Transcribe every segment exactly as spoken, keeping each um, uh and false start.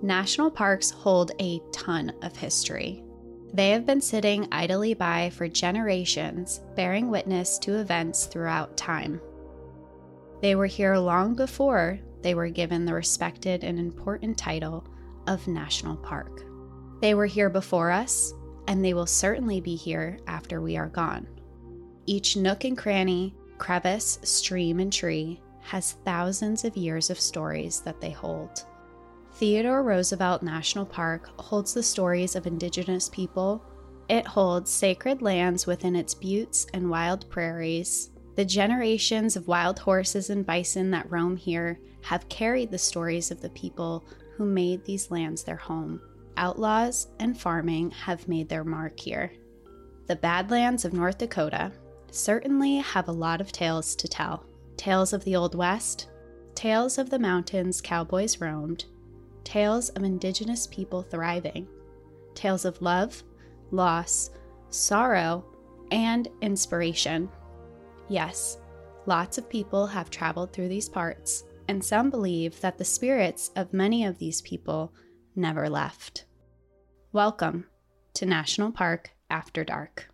National parks hold a ton of history. They have been sitting idly by for generations, bearing witness to events throughout time. They were here long before they were given the respected and important title of National Park. They were here before us, and they will certainly be here after we are gone. Each nook and cranny, crevice, stream, and tree has thousands of years of stories that they hold. Theodore Roosevelt National Park holds the stories of Indigenous people. It holds sacred lands within its buttes and wild prairies. The generations of wild horses and bison that roam here have carried the stories of the people who made these lands their home. Outlaws and farming have made their mark here. The Badlands of North Dakota certainly have a lot of tales to tell. Tales of the Old West, tales of the mountains cowboys roamed, tales of Indigenous people thriving, tales of love, loss, sorrow, and inspiration. Yes, lots of people have traveled through these parts, and some believe that the spirits of many of these people never left. Welcome to National Park After Dark.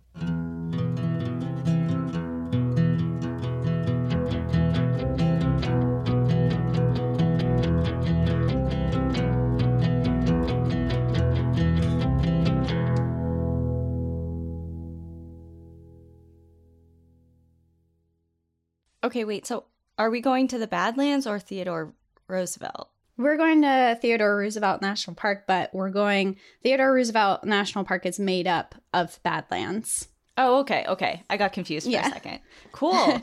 Okay, wait, so are we going to the Badlands or Theodore Roosevelt? We're going to Theodore Roosevelt National Park, but we're going, Theodore Roosevelt National Park is made up of Badlands. Oh, okay, okay. I got confused for yeah. a second. Cool.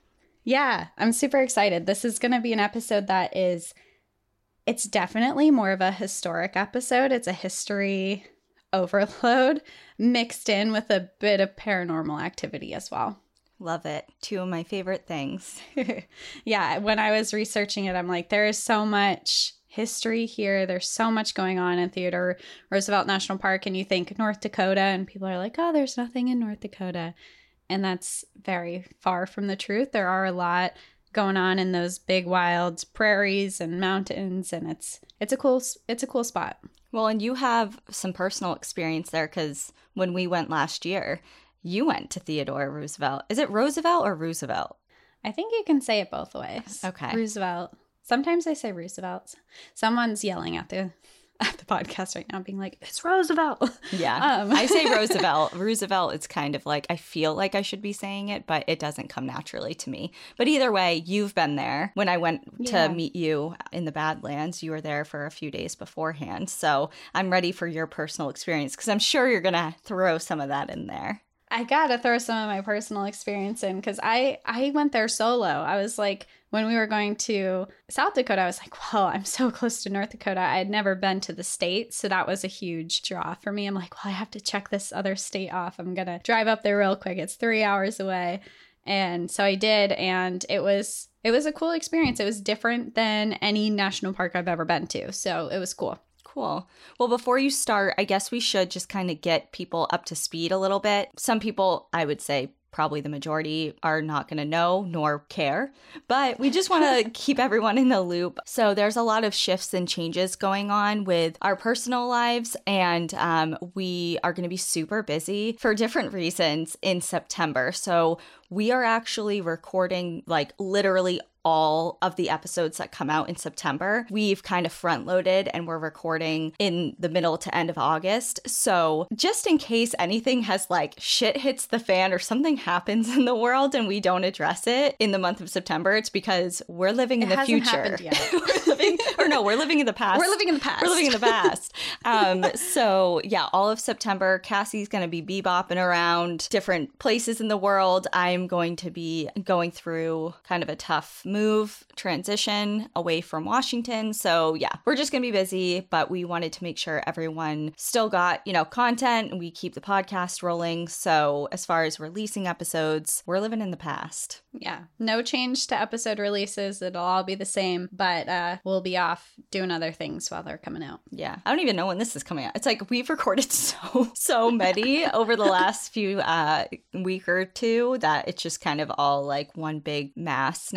Yeah, I'm super excited. This is going to be an episode that is, it's definitely more of a historic episode. It's a history overload mixed in with a bit of paranormal activity as well. Love it. Two of my favorite things. Yeah, when I was researching it, I'm like, there is so much history here. There's so much going on in Theodore Roosevelt National Park. And you think North Dakota, and people are like, oh, there's nothing in North Dakota. And that's very far from the truth. There are a lot going on in those big wild prairies and mountains. And it's it's a cool it's a cool spot. Well, and you have some personal experience there because when we went last year, you went to Theodore Roosevelt. Is it Roosevelt or Roosevelt? I think you can say it both ways. Okay. Roosevelt. Sometimes I say Roosevelt. Someone's yelling at the at the podcast right now being like, it's Roosevelt. Yeah. Um. I say Roosevelt. Roosevelt, it's kind of like, I feel like I should be saying it, but it doesn't come naturally to me. But either way, you've been there. When I went yeah. to meet you in the Badlands, you were there for a few days beforehand. So I'm ready for your personal experience because I'm sure you're going to throw some of that in there. I gotta throw some of my personal experience in because I, I went there solo. I was like, when we were going to South Dakota, I was like, well, I'm so close to North Dakota. I had never been to the state, so that was a huge draw for me. I'm like, well, I have to check this other state off. I'm gonna drive up there real quick. It's three hours away. And so I did, and it was it was a cool experience. It was different than any national park I've ever been to, so it was cool. Cool. Well, before you start, I guess we should just kind of get people up to speed a little bit. Some people, I would say probably the majority, are not going to know nor care, but we just want to keep everyone in the loop. So there's a lot of shifts and changes going on with our personal lives, and um, we are going to be super busy for different reasons in September. So we are actually recording like literally all of the episodes that come out in September. We've kind of front loaded and we're recording in the middle to end of August. So just in case anything has like shit hits the fan or something happens in the world and we don't address it in the month of September, it's because we're living in it the hasn't future. happened yet. we're living, or no, we're living in the past. We're living in the past. We're living in the past. um, so yeah, all of September, Cassie's going to be bebopping around different places in the world. I'm going to be going through kind of a tough move transition away from Washington. So yeah, we're just going to be busy, but we wanted to make sure everyone still got, you know, content and we keep the podcast rolling. So as far as releasing episodes, we're living in the past. Yeah. No change to episode releases. It'll all be the same, but uh, we'll be off doing other things while they're coming out. Yeah. I don't even know when this is coming out. It's like we've recorded so, so many over the last few uh, week or two that it's just kind of all like one big mass now. But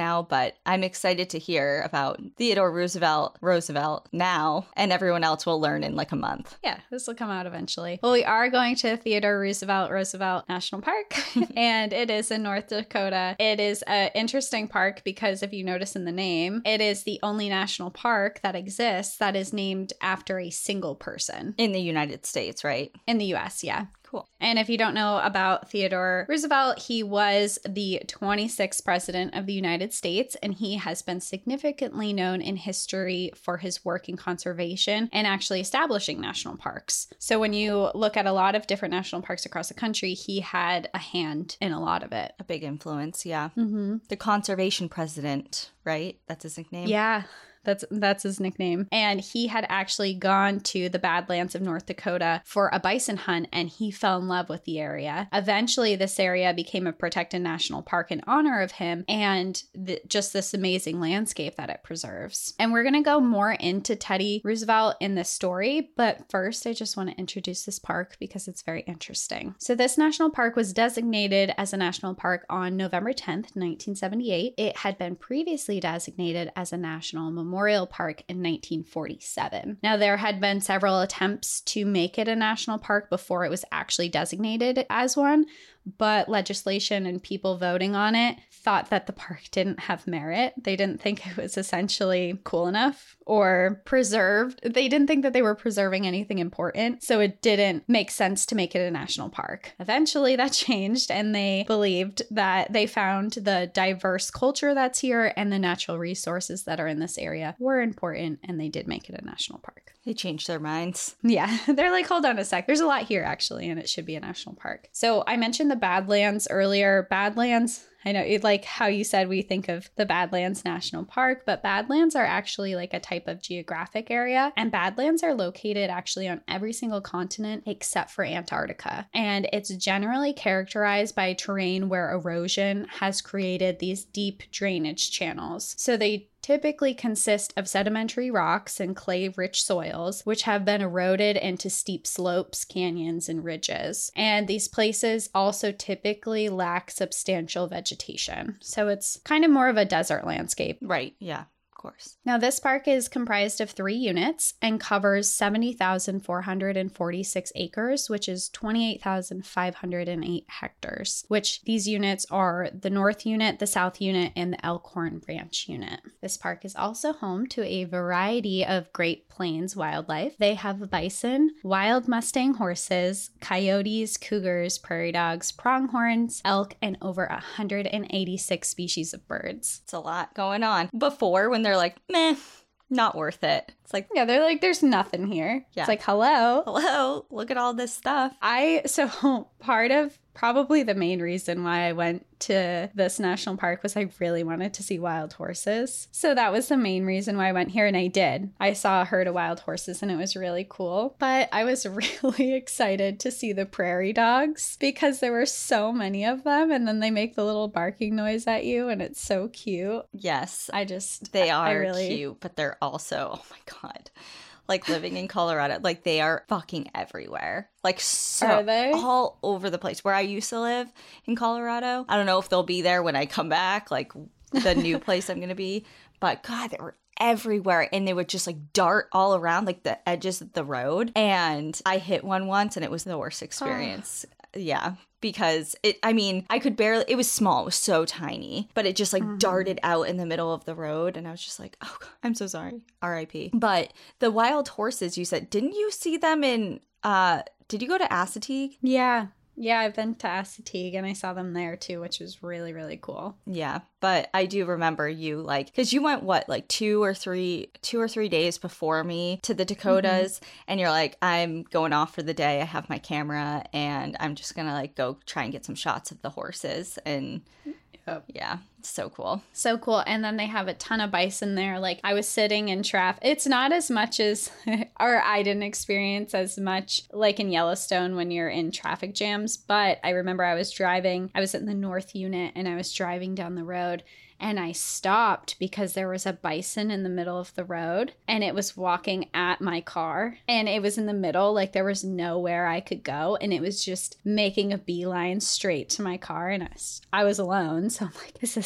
but I'm excited to hear about Theodore Roosevelt, Roosevelt now, and everyone else will learn in like a month. Yeah, this will come out eventually. Well, we are going to Theodore Roosevelt Roosevelt National Park, and it is in North Dakota. It is an interesting park because if you notice in the name, it is the only national park that exists that is named after a single person. In the United States, right? In the U S, yeah. Cool. And if you don't know about Theodore Roosevelt, he was the twenty-sixth president of the United States, and he has been significantly known in history for his work in conservation and actually establishing national parks. So when you look at a lot of different national parks across the country, he had a hand in a lot of it. A big influence, yeah. Mm-hmm. The conservation president, right? That's his nickname? Yeah. That's that's his nickname. And he had actually gone to the Badlands of North Dakota for a bison hunt, and he fell in love with the area. Eventually, this area became a protected national park in honor of him and the, just this amazing landscape that it preserves. And we're going to go more into Teddy Roosevelt in this story, but first I just want to introduce this park because it's very interesting. So this national park was designated as a national park on November tenth, nineteen seventy-eight. It had been previously designated as a national memorial Memorial Park in nineteen forty-seven. Now, there had been several attempts to make it a national park before it was actually designated as one, but legislation and people voting on it thought that the park didn't have merit. They didn't think it was essentially cool enough or preserved. They didn't think that they were preserving anything important, so it didn't make sense to make it a national park. Eventually, that changed, and they believed that they found the diverse culture that's here and the natural resources that are in this area were important, and they did make it a national park. They changed their minds. Yeah, they're like, hold on a sec. There's a lot here, actually, and it should be a national park. So I mentioned the Badlands earlier. Badlands, I know, it, like how you said we think of the Badlands National Park, but Badlands are actually like a type of geographic area. And Badlands are located actually on every single continent except for Antarctica. And it's generally characterized by terrain where erosion has created these deep drainage channels. So they typically consist of sedimentary rocks and clay-rich soils, which have been eroded into steep slopes, canyons, and ridges. And these places also typically lack substantial vegetation. So it's kind of more of a desert landscape. Right, yeah. Course. Now, this park is comprised of three units and covers seventy thousand four hundred forty-six acres, which is twenty-eight thousand five hundred eight hectares, which these units are the North Unit, the South Unit, and the Elkhorn Branch Unit. This park is also home to a variety of Great Plains wildlife. They have bison, wild Mustang horses, coyotes, cougars, prairie dogs, pronghorns, elk, and over one hundred eighty-six species of birds. It's a lot going on. Before, when they're like, meh, not worth it. It's like, yeah, they're like, there's nothing here. Yeah. It's like, hello. Hello, look at all this stuff. I, so part of probably the main reason why I went to this national park was I really wanted to see wild horses. So that was the main reason why I went here, and I did. I saw a herd of wild horses and it was really cool. But I was really excited to see the prairie dogs because there were so many of them, and then they make the little barking noise at you and it's so cute. Yes. I just They are I really... cute, but they're also, oh my God. Like living in Colorado, like they are fucking everywhere. Like so are they? All over the place. Where I used to live in Colorado. I don't know if they'll be there when I come back, like the new place I'm going to be. But God, they were everywhere, and they would just like dart all around like the edges of the road. And I hit one once and it was the worst experience. Oh. Yeah. Because it, I mean, I could barely, it was small, it was so tiny, but it just like mm-hmm. darted out in the middle of the road. And I was just like, oh, God, I'm so sorry. R I P. But the wild horses, you said, didn't you see them in, uh, did you go to Assateague? Yeah. Yeah, I've been to Assateague and I saw them there too, which was really, really cool. Yeah, but I do remember you like, because you went what, like two or three, two or three days before me to the Dakotas, mm-hmm. and you're like, I'm going off for the day. I have my camera and I'm just gonna like go try and get some shots of the horses. And yep. Yeah, it's so cool. So cool. And then they have a ton of bison there. Like I was sitting in traffic. It's not as much as, or I didn't experience as much like in Yellowstone when you're in traffic jams. But I remember I was driving, I was in the North Unit and I was driving down the road. And I stopped because there was a bison in the middle of the road and it was walking at my car, and it was in the middle, like there was nowhere I could go, and it was just making a beeline straight to my car, and I was, I was alone. So I'm like, is this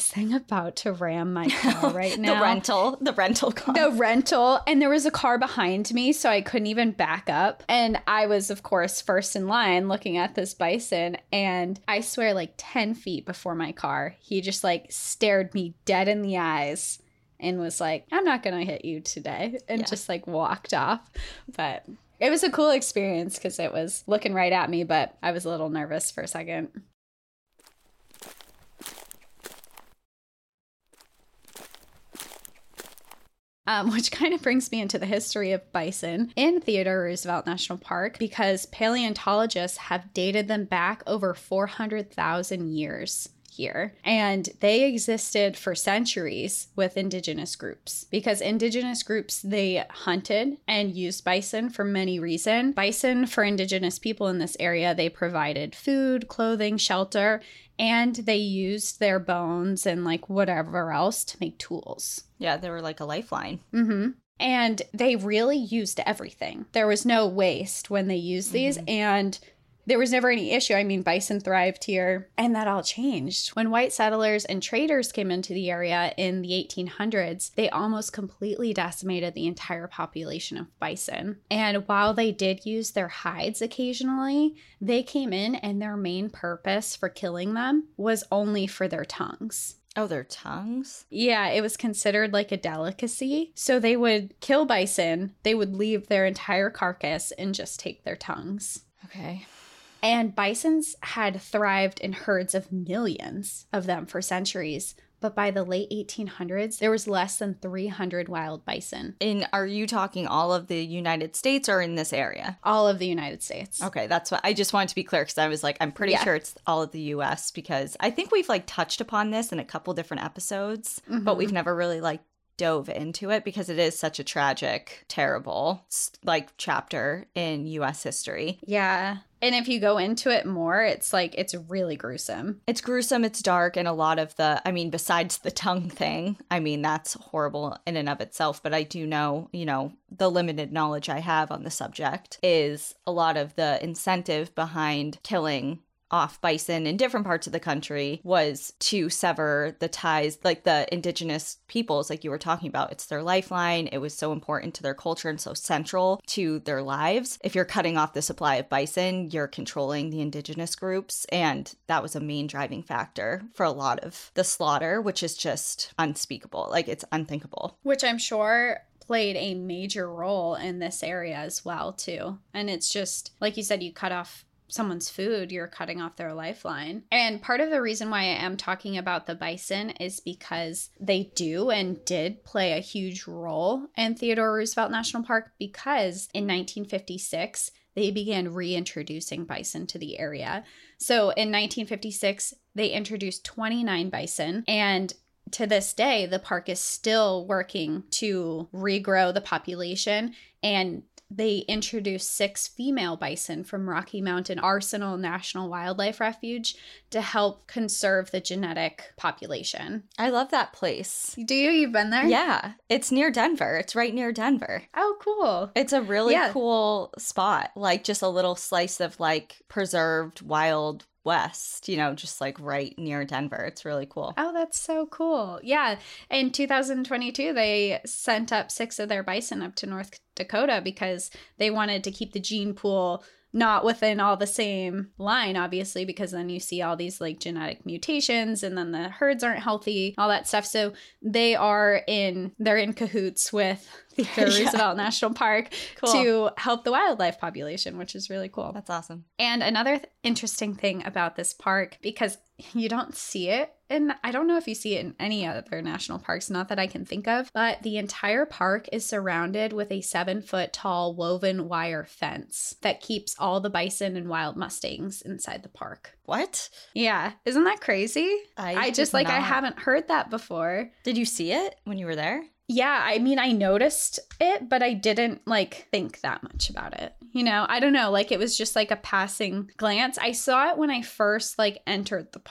thing about to ram my car right now. the rental, the rental car. The rental. And there was a car behind me, so I couldn't even back up. And I was, of course, first in line looking at this bison. And I swear, like ten feet before my car, he just like stared me dead in the eyes and was like, I'm not going to hit you today. And yeah. just like walked off. But it was a cool experience because it was looking right at me, but I was a little nervous for a second. Um, which kind of brings me into the history of bison in Theodore Roosevelt National Park, because paleontologists have dated them back over four hundred thousand years here. And they existed for centuries with indigenous groups, because indigenous groups, they hunted and used bison for many reasons. Bison, for indigenous people in this area, they provided food, clothing, shelter, and they used their bones and like whatever else to make tools. Yeah, they were like a lifeline. Mm-hmm. And they really used everything. There was no waste when they used these, mm-hmm. and there was never any issue. I mean, bison thrived here, and that all changed. When white settlers and traders came into the area in the eighteen hundreds, they almost completely decimated the entire population of bison. And while they did use their hides occasionally, they came in and their main purpose for killing them was only for their tongues. Oh, their tongues? Yeah, it was considered like a delicacy. So they would kill bison, they would leave their entire carcass and just take their tongues. Okay. And bisons had thrived in herds of millions of them for centuries. But by the late eighteen hundreds, there was less than three hundred wild bison. And are you talking all of the United States or in this area? All of the United States. Okay, that's what I just wanted to be clear, because I was like, I'm pretty yeah. sure it's all of the U S, because I think we've like touched upon this in a couple different episodes, mm-hmm. but we've never really like dove into it because it is such a tragic, terrible like chapter in U S history. Yeah. And if you go into it more, it's like, it's really gruesome. It's gruesome, it's dark, and a lot of the, I mean, besides the tongue thing, I mean, that's horrible in and of itself, but I do know, you know, the limited knowledge I have on the subject is a lot of the incentive behind killing off bison in different parts of the country was to sever the ties, like the indigenous peoples, like you were talking about. It's their lifeline. It was so important to their culture and so central to their lives. If you're cutting off the supply of bison, you're controlling the indigenous groups. And that was a main driving factor for a lot of the slaughter, which is just unspeakable. Like, it's unthinkable. Which I'm sure played a major role in this area as well, too. And it's just, like you said, you cut off someone's food, you're cutting off their lifeline. And part of the reason why I am talking about the bison is because they do and did play a huge role in Theodore Roosevelt National Park, because in nineteen fifty-six, they began reintroducing bison to the area. So in nineteen fifty-six, they introduced twenty-nine bison, and to this day, the park is still working to regrow the population, and they introduced six female bison from Rocky Mountain Arsenal National Wildlife Refuge to help conserve the genetic population. I love that place. Do you? You've been there? Yeah. It's near Denver. It's right near Denver. Oh, cool. It's a really yeah. cool spot. Like, just a little slice of, like, preserved wild west, you know, just like right near Denver. It's really cool. Oh, that's so cool. Yeah. In two thousand twenty-two, they sent up six of their bison up to North Dakota because they wanted to keep the gene pool not within all the same line, obviously, because then you see all these like genetic mutations and then the herds aren't healthy, all that stuff. So they are in, they're in cahoots with the yeah. Roosevelt National Park cool. to help the wildlife population, which is really cool. That's awesome. And another th- interesting thing about this park, because you don't see it, and I don't know if you see it in any other national parks, not that I can think of, but the entire park is surrounded with a seven foot tall woven wire fence that keeps all the bison and wild mustangs inside the park. What? Yeah. Isn't that crazy? I, I just like, not. I haven't heard that before. Did you see it when you were there? Yeah, I mean, I noticed it, but I didn't, like, think that much about it. You know, I don't know, like, it was just, like, a passing glance. I saw it when I first, like, entered the park.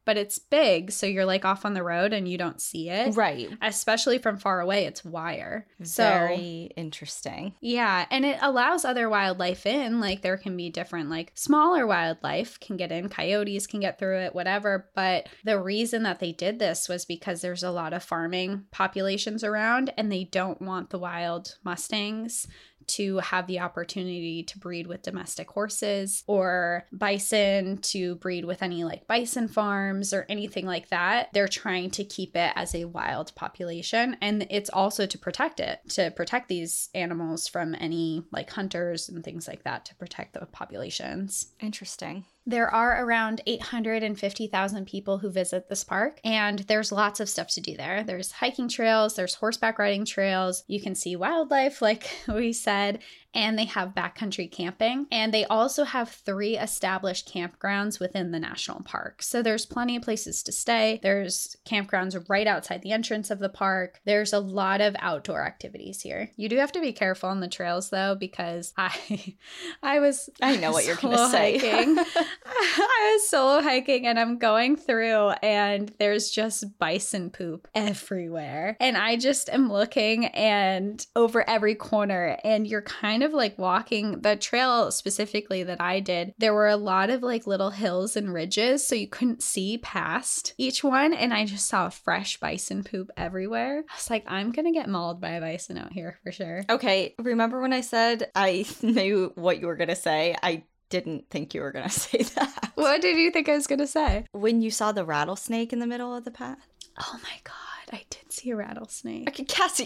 but it's big, so you're like off on the road and you don't see it. Right. Especially from far away, it's wire. Very so, interesting. Yeah, and it allows other wildlife in. Like there can be different, like smaller wildlife can get in, coyotes can get through it, whatever. But the reason that they did this was because there's a lot of farming populations around and they don't want the wild mustangs to have the opportunity to breed with domestic horses or bison, to breed with any like bison farms or anything like that. They're trying to keep it as a wild population. And it's also to protect it, to protect these animals from any like hunters and things like that, to protect the populations. Interesting. There are around eight hundred fifty thousand people who visit this park, and there's lots of stuff to do there. There's hiking trails, there's horseback riding trails, you can see wildlife like we said, and they have backcountry camping. And they also have three established campgrounds within the national park. So there's plenty of places to stay. There's campgrounds right outside the entrance of the park. There's a lot of outdoor activities here. You do have to be careful on the trails though, because I I was I know what you're going to say. I was solo hiking and I'm going through and there's just bison poop everywhere. And I just am looking and over every corner, and you're kind of like walking the trail specifically that I did. There were a lot of like little hills and ridges, so you couldn't see past each one. And I just saw fresh bison poop everywhere. I was like, I'm going to get mauled by a bison out here for sure. Okay. Remember when I said I knew what you were going to say? I didn't think you were going to say that. What did you think I was going to say? When you saw the rattlesnake in the middle of the path? Oh my God, I did see a rattlesnake. Okay, Cassie.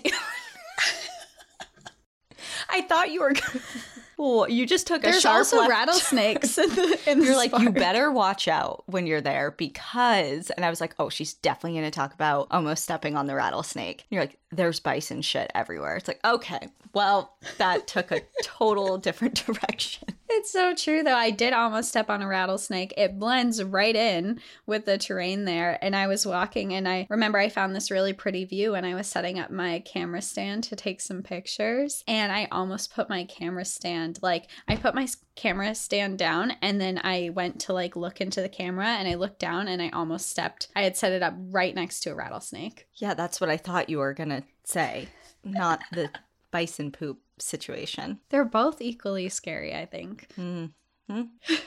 I thought you were gonna... Well, you just took a There's sharp also left. rattlesnakes in the in You're this like, park. you better watch out when you're there because... And I was like, oh, she's definitely going to talk about almost stepping on the rattlesnake. And you're like, there's bison shit everywhere. It's like, okay, well, that took a total different direction. It's so true, though. I did almost step on a rattlesnake. It blends right in with the terrain there. And I was walking, and I remember I found this really pretty view, and I was setting up my camera stand to take some pictures. And I almost put my camera stand, like, I put my camera stand down, and then I went to, like, look into the camera, and I looked down, and I almost stepped. I had set it up right next to a rattlesnake. Yeah, that's what I thought you were going to say, not the bison poop situation. They're both equally scary, I think. Mm-hmm.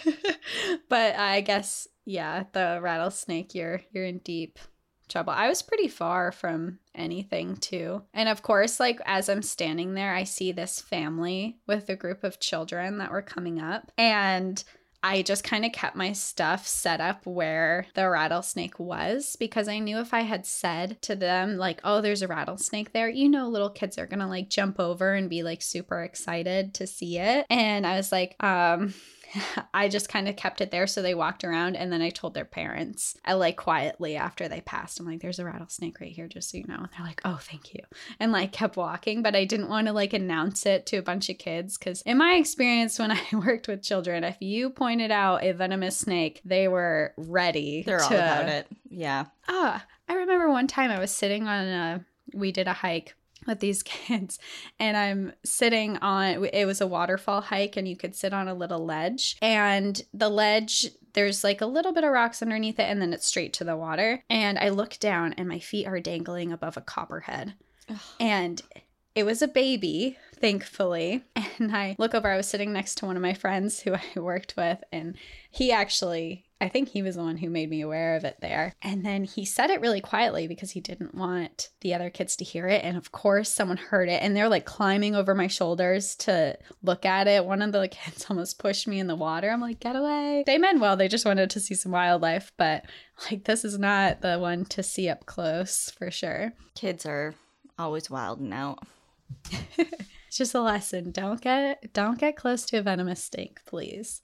But I guess, yeah, the rattlesnake, you're you're in deep trouble. I was pretty far from anything too. And of course, like as I'm standing there, I see this family with a group of children that were coming up. And I just kind of kept my stuff set up where the rattlesnake was, because I knew if I had said to them like, oh, there's a rattlesnake there, you know, little kids are going to like jump over and be like super excited to see it. And I was like, um... I just kind of kept it there, so they walked around, and then I told their parents, I like quietly after they passed, I'm like, there's a rattlesnake right here, just so you know. And they're like, oh, thank you, and like kept walking. But I didn't want to like announce it to a bunch of kids, because in my experience when I worked with children, if you pointed out a venomous snake, they were ready. They're to... all about it. Yeah. Ah, I remember one time I was sitting on a, we did a hike with these kids, and I'm sitting on, it was a waterfall hike, and you could sit on a little ledge, and the ledge, there's like a little bit of rocks underneath it, and then it's straight to the water. And I look down, and my feet are dangling above a copperhead. Ugh. And it was a baby, thankfully. And I look over, I was sitting next to one of my friends who I worked with, and he actually, I think he was the one who made me aware of it there. And then he said it really quietly because he didn't want the other kids to hear it. And of course, someone heard it, and they're like climbing over my shoulders to look at it. One of the kids almost pushed me in the water. I'm like, get away. They meant well. They just wanted to see some wildlife. But like, this is not the one to see up close for sure. Kids are always wilding out. It's just a lesson. Don't get don't get close to a venomous snake, please.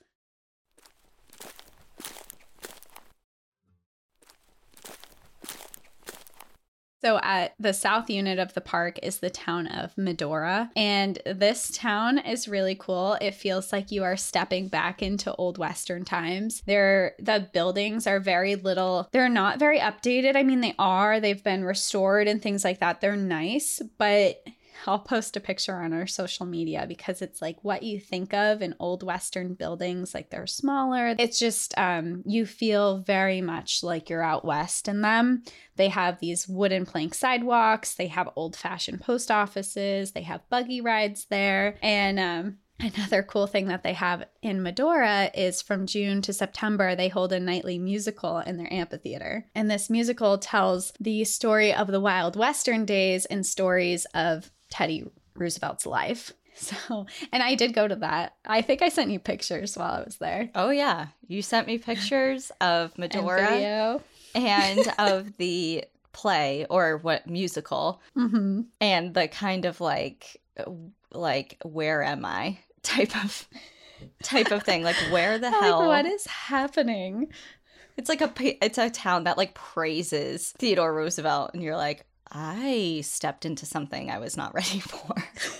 So at the south unit of the park is the town of Medora. And this town is really cool. It feels like you are stepping back into old Western times. They're, the buildings are very little. They're not very updated. I mean, they are. They've been restored and things like that. They're nice, but I'll post a picture on our social media because it's like what you think of in old Western buildings, like they're smaller. It's just, um, you feel very much like you're out west in them. They have these wooden plank sidewalks. They have old fashioned post offices. They have buggy rides there. And, um, another cool thing that they have in Medora is from June to September, they hold a nightly musical in their amphitheater. And this musical tells the story of the Wild Western days and stories of Teddy Roosevelt's life. So, and I did go to that. I think I sent you pictures while I was there. Oh, yeah. You sent me pictures of Medora and, video. and of the play or what musical mm-hmm. and the kind of like, like, where am I type of type of thing. Like, where the hell? Like, what is happening? It's like a, it's a town that like praises Theodore Roosevelt. And you're like, I stepped into something I was not ready for.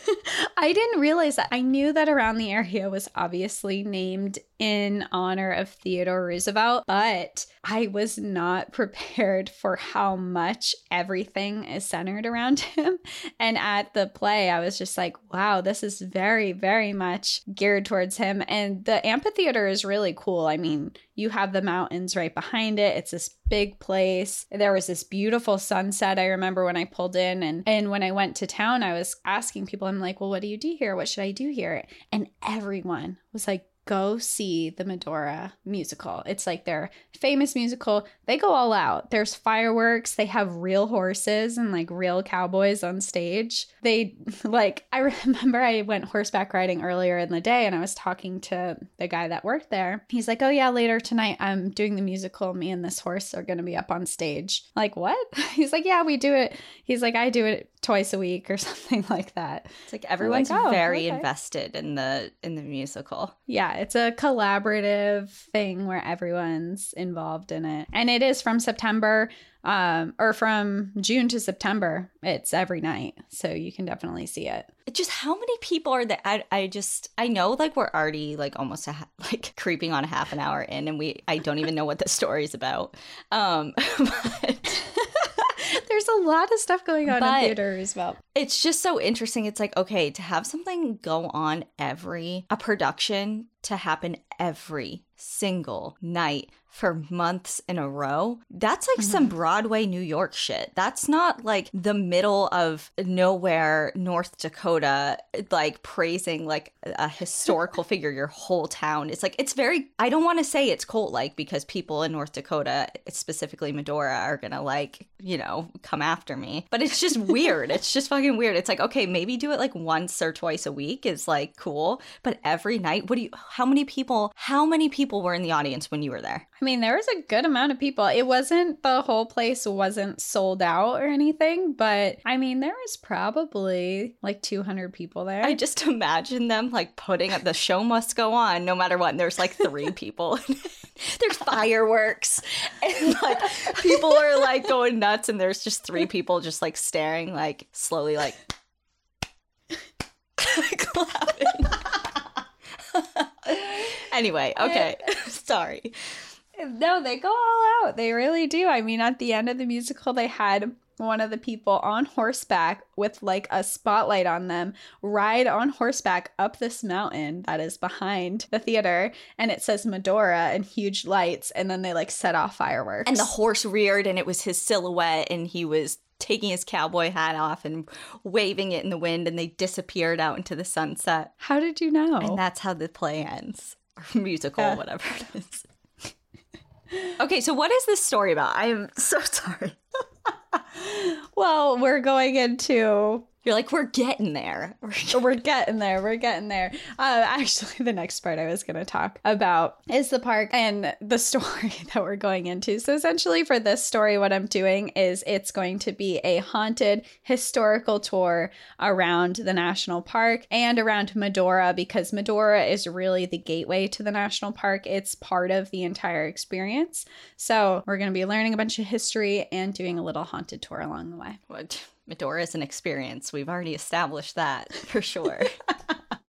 I didn't realize that. I knew that around the area was obviously named in honor of Theodore Roosevelt, but I was not prepared for how much everything is centered around him. And at the play, I was just like, wow, this is very, very much geared towards him. And the amphitheater is really cool. I mean, you have the mountains right behind it. It's this big place. There was this beautiful sunset. I remember when I pulled in and, and when I went to town, I was asking people, I'm like, well, what do you do here? What should I do here? And everyone was like, go see the Medora musical. It's like their famous musical. They go all out. There's fireworks. They have real horses and like real cowboys on stage. They like, I remember I went horseback riding earlier in the day and I was talking to the guy that worked there. He's like, oh yeah, later tonight I'm doing the musical. Me and this horse are going to be up on stage. Like, what? He's like, yeah, we do it. He's like, I do it twice a week or something like that. It's like everyone's like, oh, very okay. invested in the in the musical. Yeah, it's a collaborative thing where everyone's involved in it. And it is from September um, or from June to September. It's every night. So you can definitely see it. It just how many people are there? I, I just, I know like we're already like almost a ha- like creeping on a half an hour in and we, I don't even know what the story's about. Um, but... There's a lot of stuff going on but in Theodore Roosevelt. It's just so interesting. It's like, okay, to have something go on every, a production to happen every single night for months in a row, that's like mm-hmm. some Broadway New York shit. That's not like the middle of nowhere, North Dakota, like praising like a historical figure, your whole town. It's like, it's very, I don't want to say it's cult-like because people in North Dakota, specifically Medora, are gonna like, you know, come after me. But it's just weird. It's just fucking weird. It's like, okay, maybe do it like once or twice a week is like cool. But every night, what do you, how many people, how many people were in the audience when you were there? I mean, there was a good amount of people. It wasn't, the whole place wasn't sold out or anything, but I mean, there was probably like two hundred people there. I just imagine them like putting up the show must go on no matter what. And there's like three people. There's fireworks and like people are like going nuts and there's just three people just like staring like slowly like clapping. Anyway, okay. Sorry. No, they go all out. They really do. I mean, at the end of the musical, they had one of the people on horseback with like a spotlight on them ride on horseback up this mountain that is behind the theater. And it says Medora and huge lights. And then they like set off fireworks. And the horse reared and it was his silhouette and he was taking his cowboy hat off and waving it in the wind and they disappeared out into the sunset. How did you know? And that's how the play ends. Or musical, uh. whatever it is. Okay, so what is this story about? I am so sorry. Well, we're going into... You're like, we're getting there. We're getting there. We're getting there. Uh, actually, the next part I was going to talk about is the park and the story that we're going into. So essentially for this story, what I'm doing is it's going to be a haunted historical tour around the national park and around Medora because Medora is really the gateway to the national park. It's part of the entire experience. So we're going to be learning a bunch of history and doing a little haunted tour along the way. What? Medora is an experience. We've already established that for sure.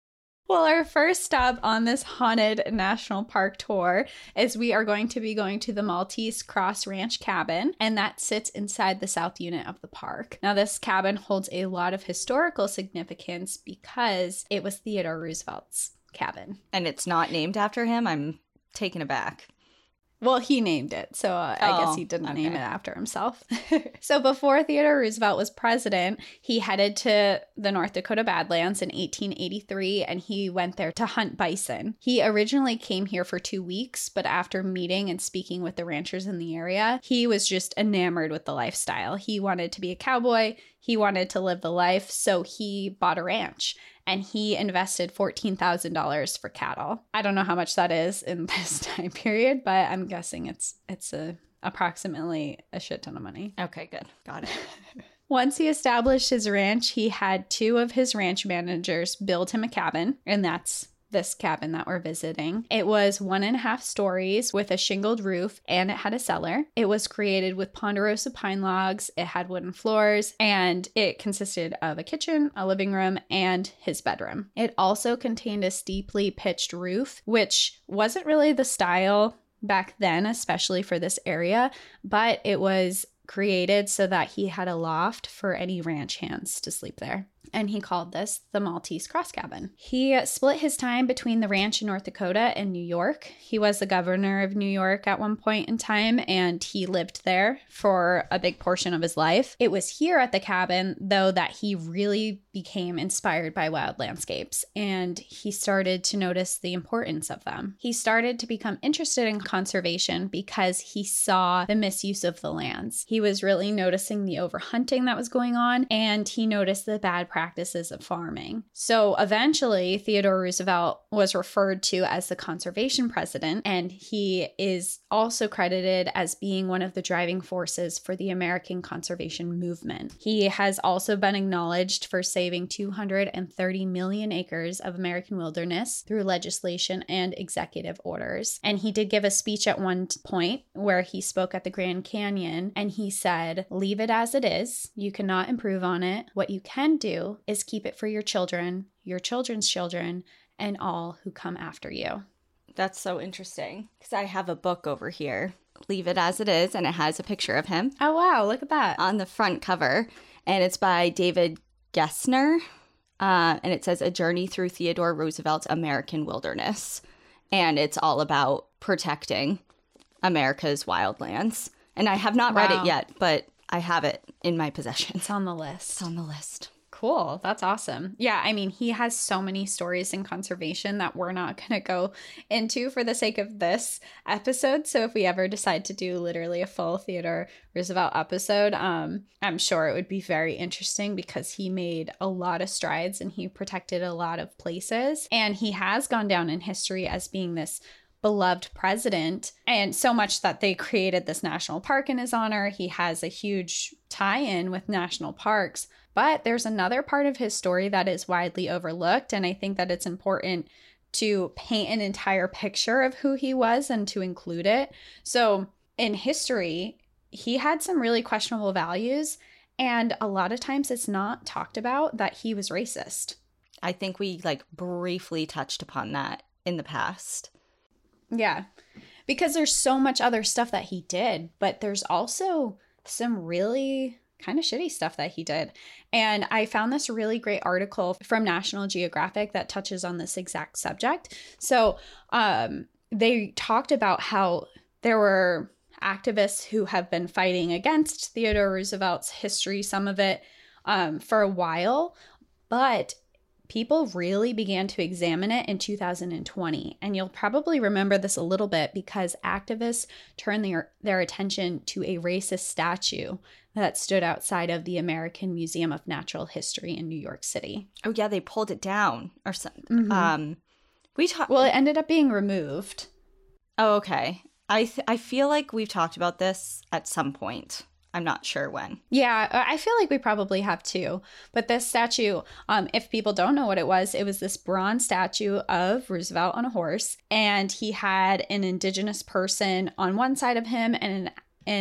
Well, our first stop on this haunted national park tour is we are going to be going to the Maltese Cross Ranch cabin, and that sits inside the south unit of the park. Now, this cabin holds a lot of historical significance because it was Theodore Roosevelt's cabin. And it's not named after him? I'm taken aback. Well, he named it, so uh, I Oh, guess he didn't okay. name it after himself. So before Theodore Roosevelt was president, he headed to the North Dakota Badlands in eighteen eighty-three, and he went there to hunt bison. He originally came here for two weeks, but after meeting and speaking with the ranchers in the area, he was just enamored with the lifestyle. He wanted to be a cowboy. He wanted to live the life, so he bought a ranch. And he invested fourteen thousand dollars for cattle. I don't know how much that is in this time period, but I'm guessing it's it's a approximately a shit ton of money. Okay, good. Got it. Once he established his ranch, he had two of his ranch managers build him a cabin, and that's this cabin that we're visiting. It was one and a half stories with a shingled roof, and it had a cellar. It was created with ponderosa pine logs. It had wooden floors, and it consisted of a kitchen, a living room, and his bedroom. It also contained a steeply pitched roof, which wasn't really the style back then, especially for this area, but it was created so that he had a loft for any ranch hands to sleep there. And he called this the Maltese Cross Cabin. He split his time between the ranch in North Dakota and New York. He was the governor of New York at one point in time, and he lived there for a big portion of his life. It was here at the cabin, though, that he really became inspired by wild landscapes, and he started to notice the importance of them. He started to become interested in conservation because he saw the misuse of the lands. He was really noticing the overhunting that was going on, and he noticed the bad practices of farming. So eventually, Theodore Roosevelt was referred to as the conservation president, and he is also credited as being one of the driving forces for the American conservation movement. He has also been acknowledged for saving two hundred thirty million acres of American wilderness through legislation and executive orders. And he did give a speech at one point where he spoke at the Grand Canyon, and he said, "Leave it as it is. You cannot improve on it. What you can do is keep it for your children, your children's children, and all who come after you." That's so interesting because I have a book over here, Leave It As It Is, and it has a picture of him. Oh, wow. Look at that. On the front cover, and it's by David Gessner, uh, and it says A Journey Through Theodore Roosevelt's American Wilderness, and it's all about protecting America's wildlands. And I have not read Wow. it yet, but I have it in my possession. It's on the list. It's on the list. Cool. That's awesome. Yeah, I mean, he has so many stories in conservation that we're not going to go into for the sake of this episode. So if we ever decide to do literally a full Theodore Roosevelt episode, um, I'm sure it would be very interesting because he made a lot of strides and he protected a lot of places. And he has gone down in history as being this beloved president, and so much that they created this national park in his honor. He has a huge tie-in with national parks. But there's another part of his story that is widely overlooked, and I think that it's important to paint an entire picture of who he was and to include it. So in history, he had some really questionable values, and a lot of times it's not talked about that he was racist. I think we like briefly touched upon that in the past. Yeah, because there's so much other stuff that he did, but there's also some really kind of shitty stuff that he did. And I found this really great article from National Geographic that touches on this exact subject. So um, they talked about how there were activists who have been fighting against Theodore Roosevelt's history, some of it um, for a while, but people really began to examine it in two thousand twenty. And you'll probably remember this a little bit because activists turned their, their attention to a racist statue that stood outside of the American Museum of Natural History in New York City. Oh yeah, they pulled it down or something. Mm-hmm. Um, we talked. Well, it ended up being removed. Oh, okay. I th- I feel like we've talked about this at some point. I'm not sure when. Yeah, I feel like we probably have too. But this statue, um, if people don't know what it was, it was this bronze statue of Roosevelt on a horse. And he had an indigenous person on one side of him and an, an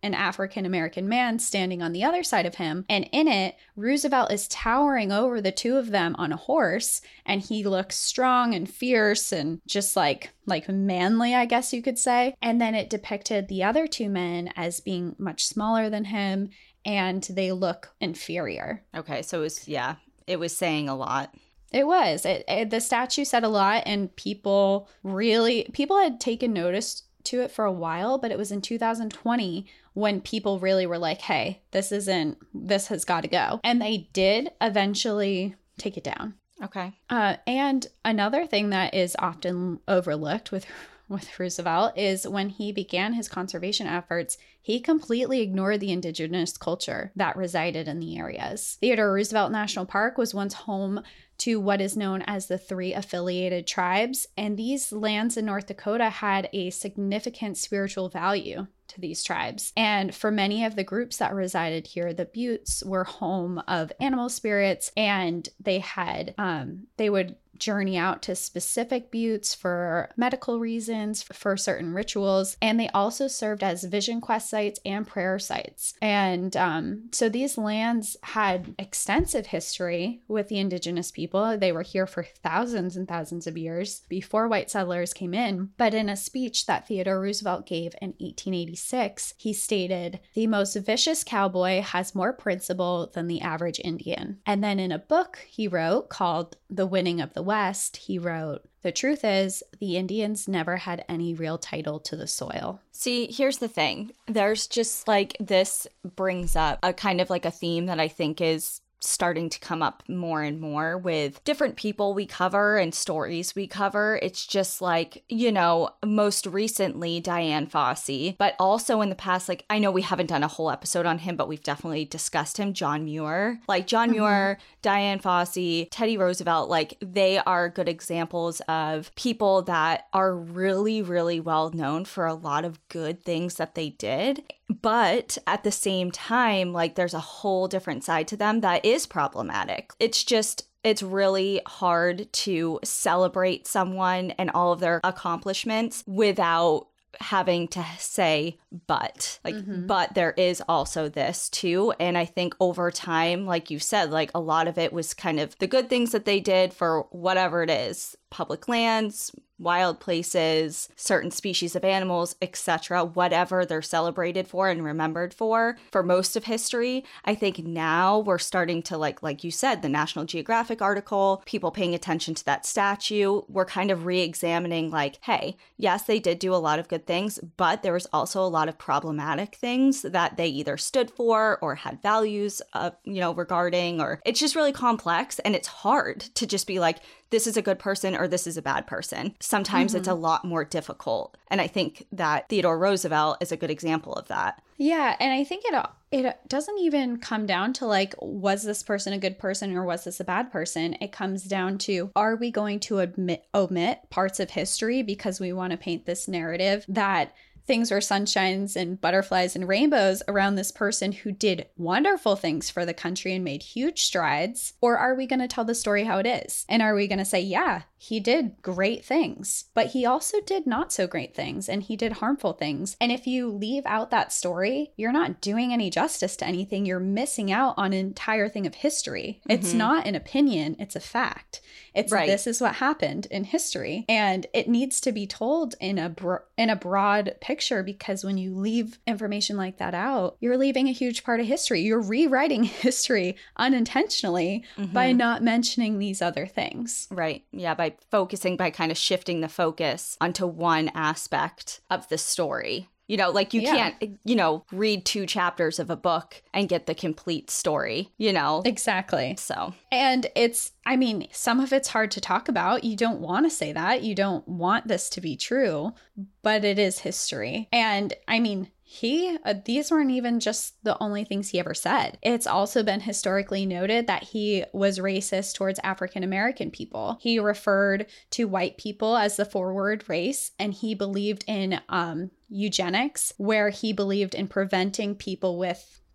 an African-American man standing on the other side of him. And in it, Roosevelt is towering over the two of them on a horse, and he looks strong and fierce and just like like manly, I guess you could say. And then it depicted the other two men as being much smaller than him, and they look inferior. Okay, so it was, yeah, it was saying a lot. It was. It, it, the statue said a lot, and people really, people had taken notice to it for a while, but it was in two thousand twenty when people really were like, hey, this isn't, this has got to go. And they did eventually take it down. Okay. Uh, and another thing that is often overlooked with with Roosevelt is when he began his conservation efforts, he completely ignored the indigenous culture that resided in the areas. Theodore Roosevelt National Park was once home to what is known as the three affiliated tribes, and these lands in North Dakota had a significant spiritual value to these tribes. And for many of the groups that resided here, the Buttes were home of animal spirits, and they had um, they would journey out to specific buttes for medical reasons, for certain rituals, and they also served as vision quest sites and prayer sites. And um, so these lands had extensive history with the indigenous people. They were here for thousands and thousands of years before white settlers came in. But in a speech that Theodore Roosevelt gave in eighteen eighty-six, he stated, "The most vicious cowboy has more principle than the average Indian." And then in a book he wrote called The Winning of the West, he wrote, "The truth is, the Indians never had any real title to the soil." See, here's the thing. There's just like, this brings up a kind of like a theme that I think is starting to come up more and more with different people we cover and stories we cover. It's just like, you know, most recently Dian Fossey, but also in the past, like, I know we haven't done a whole episode on him, but we've definitely discussed him, John Muir. Like John mm-hmm. Muir, Dian Fossey, Teddy Roosevelt, like they are good examples of people that are really, really well known for a lot of good things that they did. But at the same time, like there's a whole different side to them that is problematic. It's just, it's really hard to celebrate someone and all of their accomplishments without having to say, but like, mm-hmm. but there is also this too. And I think over time, like you said, like a lot of it was kind of the good things that they did for whatever it is, public lands, wild places, certain species of animals, et cetera, whatever they're celebrated for and remembered for, for most of history. I think now we're starting to, like, like you said, the National Geographic article, people paying attention to that statue, we're kind of re-examining like, hey, yes, they did do a lot of good things, but there was also a lot of problematic things that they either stood for or had values, uh, you know, regarding, or it's just really complex. And it's hard to just be like, this is a good person or this is a bad person. Sometimes mm-hmm. it's a lot more difficult. And I think that Theodore Roosevelt is a good example of that. Yeah. And I think it it doesn't even come down to like, was this person a good person or was this a bad person? It comes down to, are we going to admit, omit parts of history because we want to paint this narrative that things were sunshines and butterflies and rainbows around this person who did wonderful things for the country and made huge strides? Or are we going to tell the story how it is? And are we going to say, yeah, he did great things, but he also did not so great things and he did harmful things. And if you leave out that story, you're not doing any justice to anything. You're missing out on an entire thing of history. Mm-hmm. It's not an opinion, it's a fact. It's right. This is what happened in history, and it needs to be told in a bro- in a broad picture, because when you leave information like that out, you're leaving a huge part of history. You're rewriting history unintentionally mm-hmm. by not mentioning these other things. Right. Yeah, by focusing, by kind of shifting the focus onto one aspect of the story. You know, like you yeah. can't, you know, read two chapters of a book and get the complete story, you know? Exactly. So. And it's, I mean, some of it's hard to talk about. You don't want to say that. You don't want this to be true, but it is history. And I mean, He, uh, these weren't even just the only things he ever said. It's also been historically noted that he was racist towards African American people. He referred to white people as the forward race, and he believed in um, eugenics, where he believed in preventing people with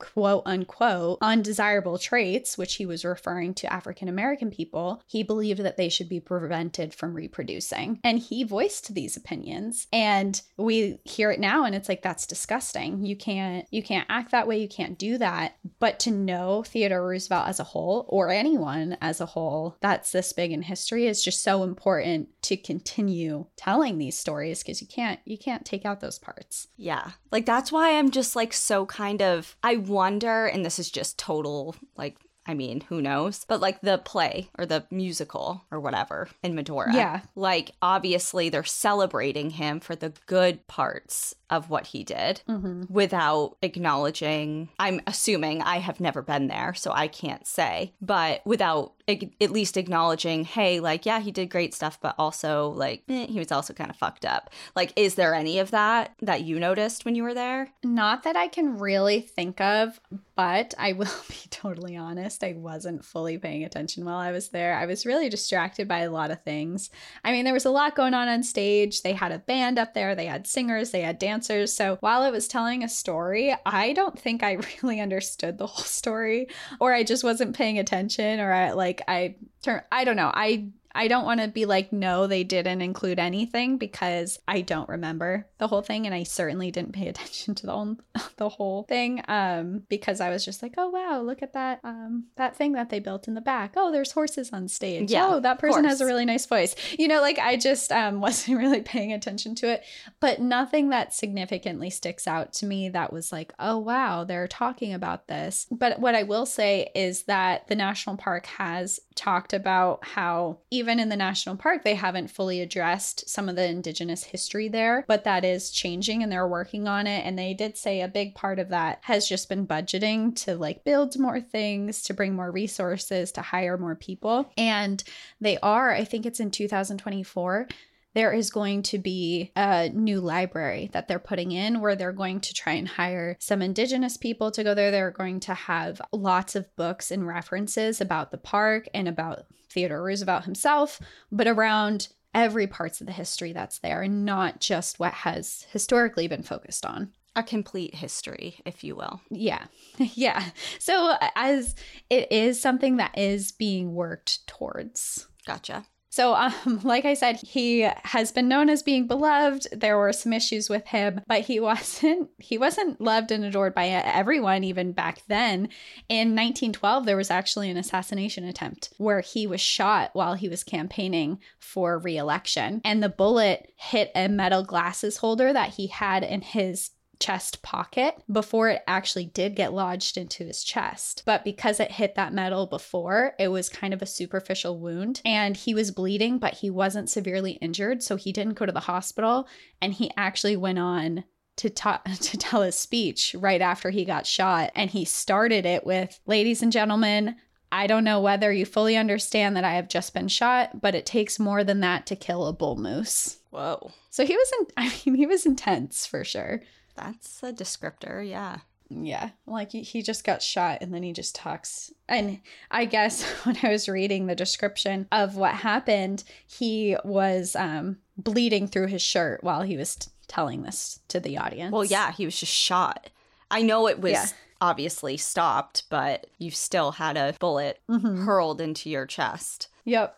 quote unquote undesirable traits, which he was referring to African American people, he believed that they should be prevented from reproducing. And he voiced these opinions. And we hear it now and it's like, that's disgusting. You can't you can't act that way, you can't do that. But to know Theodore Roosevelt as a whole, or anyone as a whole that's this big in history, is just so important to continue telling these stories, because you can't you can't take out those parts. Yeah. Like, that's why I'm just like so kind of, I wonder, and this is just total, like, I mean, who knows? But like the play or the musical or whatever in Medora. Yeah. Like, obviously they're celebrating him for the good parts of what he did mm-hmm. without acknowledging, I'm assuming, I have never been there, so I can't say, but without ag- at least acknowledging, hey, like, yeah, he did great stuff, but also like, eh, he was also kind of fucked up. Like, is there any of that that you noticed when you were there? Not that I can really think of, but I will be totally honest, I wasn't fully paying attention while I was there. I was really distracted by a lot of things. I mean, there was a lot going on on stage. They had a band up there, they had singers, they had dancers. So while it was telling a story, I don't think I really understood the whole story, or I just wasn't paying attention, or I like I turn I don't know. I I don't want to be like, no, they didn't include anything, because I don't remember the whole thing. And I certainly didn't pay attention to the whole, the whole thing um, because I was just like, oh, wow, look at that um, that thing that they built in the back. Oh, there's horses on stage. Yeah, oh, that person has a really nice voice. You know, like I just um, wasn't really paying attention to it. But nothing that significantly sticks out to me that was like, oh, wow, they're talking about this. But what I will say is that the national park has talked about how even in the national park, they haven't fully addressed some of the indigenous history there, but that is changing and they're working on it. And they did say a big part of that has just been budgeting to like build more things, to bring more resources, to hire more people. And they are, I think it's in two thousand twenty-four, there is going to be a new library that they're putting in where they're going to try and hire some indigenous people to go there. They're going to have lots of books and references about the park and about Theodore Roosevelt himself, but around every parts of the history that's there, and not just what has historically been focused on. A complete history, if you will. Yeah. Yeah. So as it is something that is being worked towards. Gotcha. So, um, like I said, he has been known as being beloved. There were some issues with him, but he wasn't he wasn't loved and adored by everyone, even back then. In nineteen twelve, there was actually an assassination attempt where he was shot while he was campaigning for re-election. And the bullet hit a metal glasses holder that he had in his chest pocket before it actually did get lodged into his chest. But because it hit that metal before, it was kind of a superficial wound and he was bleeding, but he wasn't severely injured. So he didn't go to the hospital, and he actually went on to ta- to tell his speech right after he got shot. And he started it with, "Ladies and gentlemen, I don't know whether you fully understand that I have just been shot, but it takes more than that to kill a bull moose." Whoa. So he was, in- I mean, he was intense for sure. That's a descriptor, yeah. Yeah, like he just got shot and then he just talks. And I guess when I was reading the description of what happened, he was um, bleeding through his shirt while he was t- telling this to the audience. Well, yeah, he was just shot. I know it was... Yeah. obviously stopped, but you still had a bullet mm-hmm. hurled into your chest. Yep.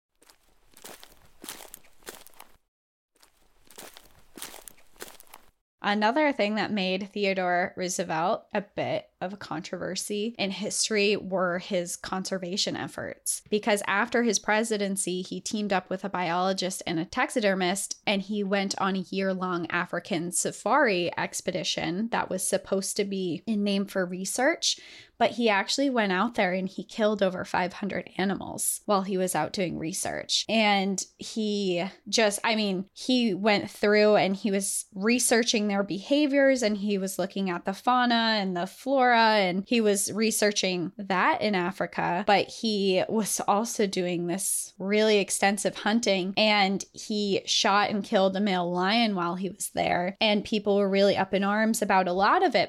Another thing that made Theodore Roosevelt a bit of a controversy in history were his conservation efforts. Because after his presidency, he teamed up with a biologist and a taxidermist, and he went on a year-long African safari expedition that was supposed to be in name for research. But he actually went out there and he killed over five hundred animals while he was out doing research. And he just, I mean, he went through and he was researching their behaviors, and he was looking at the fauna and the flora, and he was researching that in Africa. But he was also doing this really extensive hunting, and he shot and killed a male lion while he was there. And people were really up in arms about a lot of it, but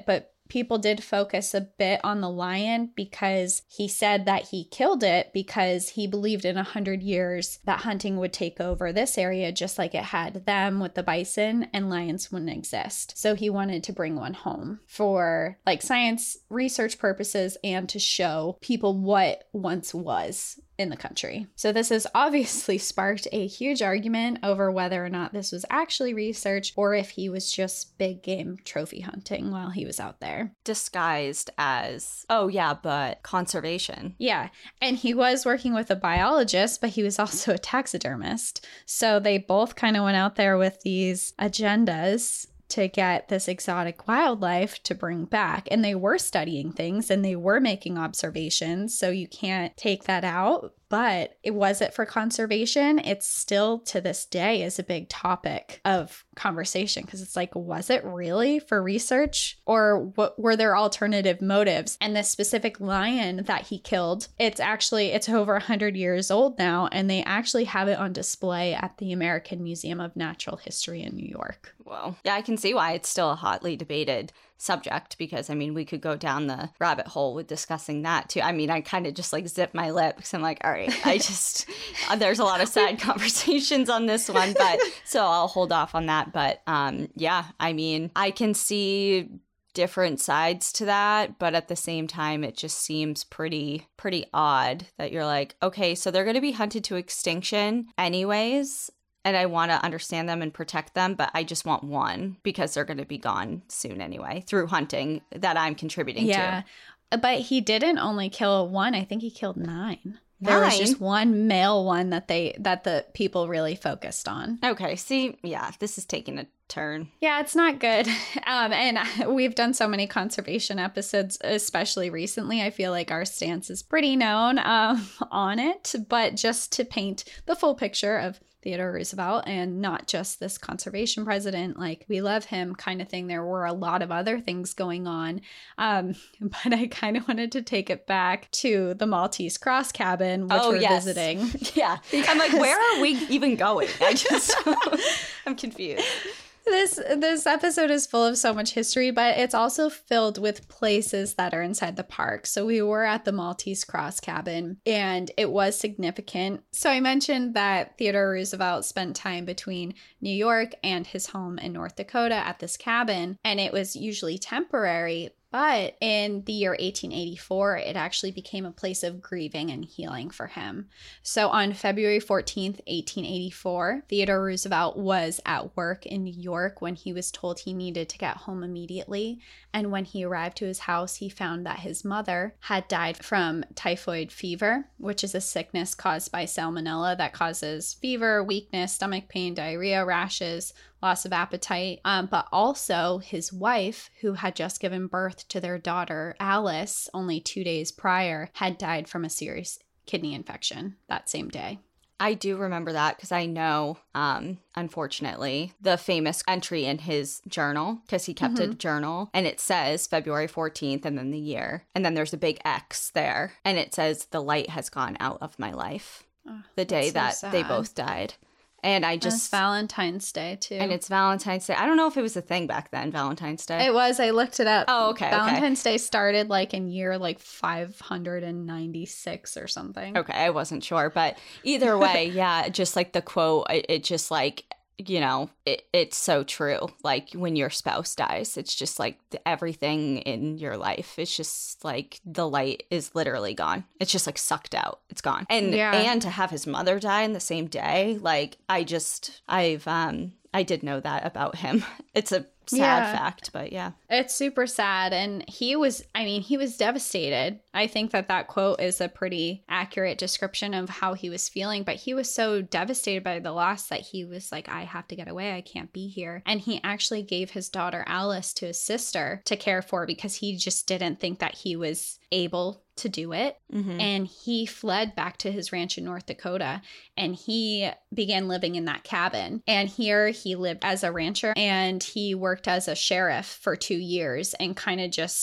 people did focus a bit on the lion because he said that he killed it because he believed in a hundred years that hunting would take over this area just like it had them with the bison, and lions wouldn't exist. So he wanted to bring one home for like science research purposes and to show people what once was in the country. So this has obviously sparked a huge argument over whether or not this was actually research or if he was just big game trophy hunting while he was out there. Disguised as, oh yeah, but conservation. Yeah. And he was working with a biologist, but he was also a taxidermist. So they both kind of went out there with these agendas to get this exotic wildlife to bring back. And they were studying things and they were making observations. So you can't take that out. But it was it for conservation. It's still to this day is a big topic of conversation because it's like, was it really for research or what were there alternative motives? And this specific lion that he killed, it's actually, it's over one hundred years old now. And they actually have it on display at the American Museum of Natural History in New York. Well, yeah, I can see why it's still a hotly debated subject because, I mean, we could go down the rabbit hole with discussing that too. I mean, I kind of just like zip my lip because I'm like, all right, I just, there's a lot of side conversations on this one, but so I'll hold off on that. But um, yeah, I mean, I can see different sides to that, but at the same time, it just seems pretty, pretty odd that you're like, okay, so they're going to be hunted to extinction anyways. And I want to understand them and protect them, but I just want one because they're going to be gone soon anyway through hunting that I'm contributing yeah. to. Yeah, but he didn't only kill one. I think he killed nine. Nine? There was just one male one that they that the people really focused on. Okay, see, yeah, this is taking a turn. Yeah, it's not good. Um, and we've done so many conservation episodes, especially recently. I feel like our stance is pretty known um, on it. But just to paint the full picture of Theodore Roosevelt and not just this conservation president, like we love him kind of thing. There were a lot of other things going on. Um, but I kind of wanted to take it back to the Maltese Cross Cabin, which oh, we're yes. visiting. Yeah. Because I'm like, where are we even going? I just, I'm confused. This this episode is full of so much history, but it's also filled with places that are inside the park. So we were at the Maltese Cross Cabin, and it was significant. So I mentioned that Theodore Roosevelt spent time between New York and his home in North Dakota at this cabin, and it was usually temporary. But in the year eighteen eighty-four, it actually became a place of grieving and healing for him. So on February fourteenth, eighteen eighty-four, Theodore Roosevelt was at work in New York when he was told he needed to get home immediately. And when he arrived to his house, he found that his mother had died from typhoid fever, which is a sickness caused by salmonella that causes fever, weakness, stomach pain, diarrhea, rashes, loss of appetite, um, but also his wife, who had just given birth to their daughter, Alice, only two days prior, had died from a serious kidney infection that same day. I do remember that because I know, um, unfortunately, the famous entry in his journal, because he kept mm-hmm. a journal, and it says February fourteenth and then the year. And then there's a big X there, and it says, "The light has gone out of my life." Oh, the day that so they both died. And I just... And it's Valentine's Day, too. And it's Valentine's Day. I don't know if it was a thing back then, Valentine's Day. It was. I looked it up. Oh, okay. Valentine's okay. Day started like in year like five hundred ninety-six or something. Okay, I wasn't sure. But either way, yeah, just like the quote, it, it just like... you know, it, it's so true. Like when your spouse dies, it's just like the, everything in your life. It's just like the light is literally gone. It's just like sucked out. It's gone. And yeah. and to have his mother die in the same day, like I just I've um I did know that about him. It's a sad yeah. fact, but yeah. It's super sad. And he was, I mean, he was devastated. I think that that quote is a pretty accurate description of how he was feeling. But he was so devastated by the loss that he was like, I have to get away. I can't be here. And he actually gave his daughter Alice to his sister to care for because he just didn't think that he was able to do it. Mm-hmm. And he fled back to his ranch in North Dakota and he began living in that cabin. And here he lived as a rancher and he worked as a sheriff for two years and kind of just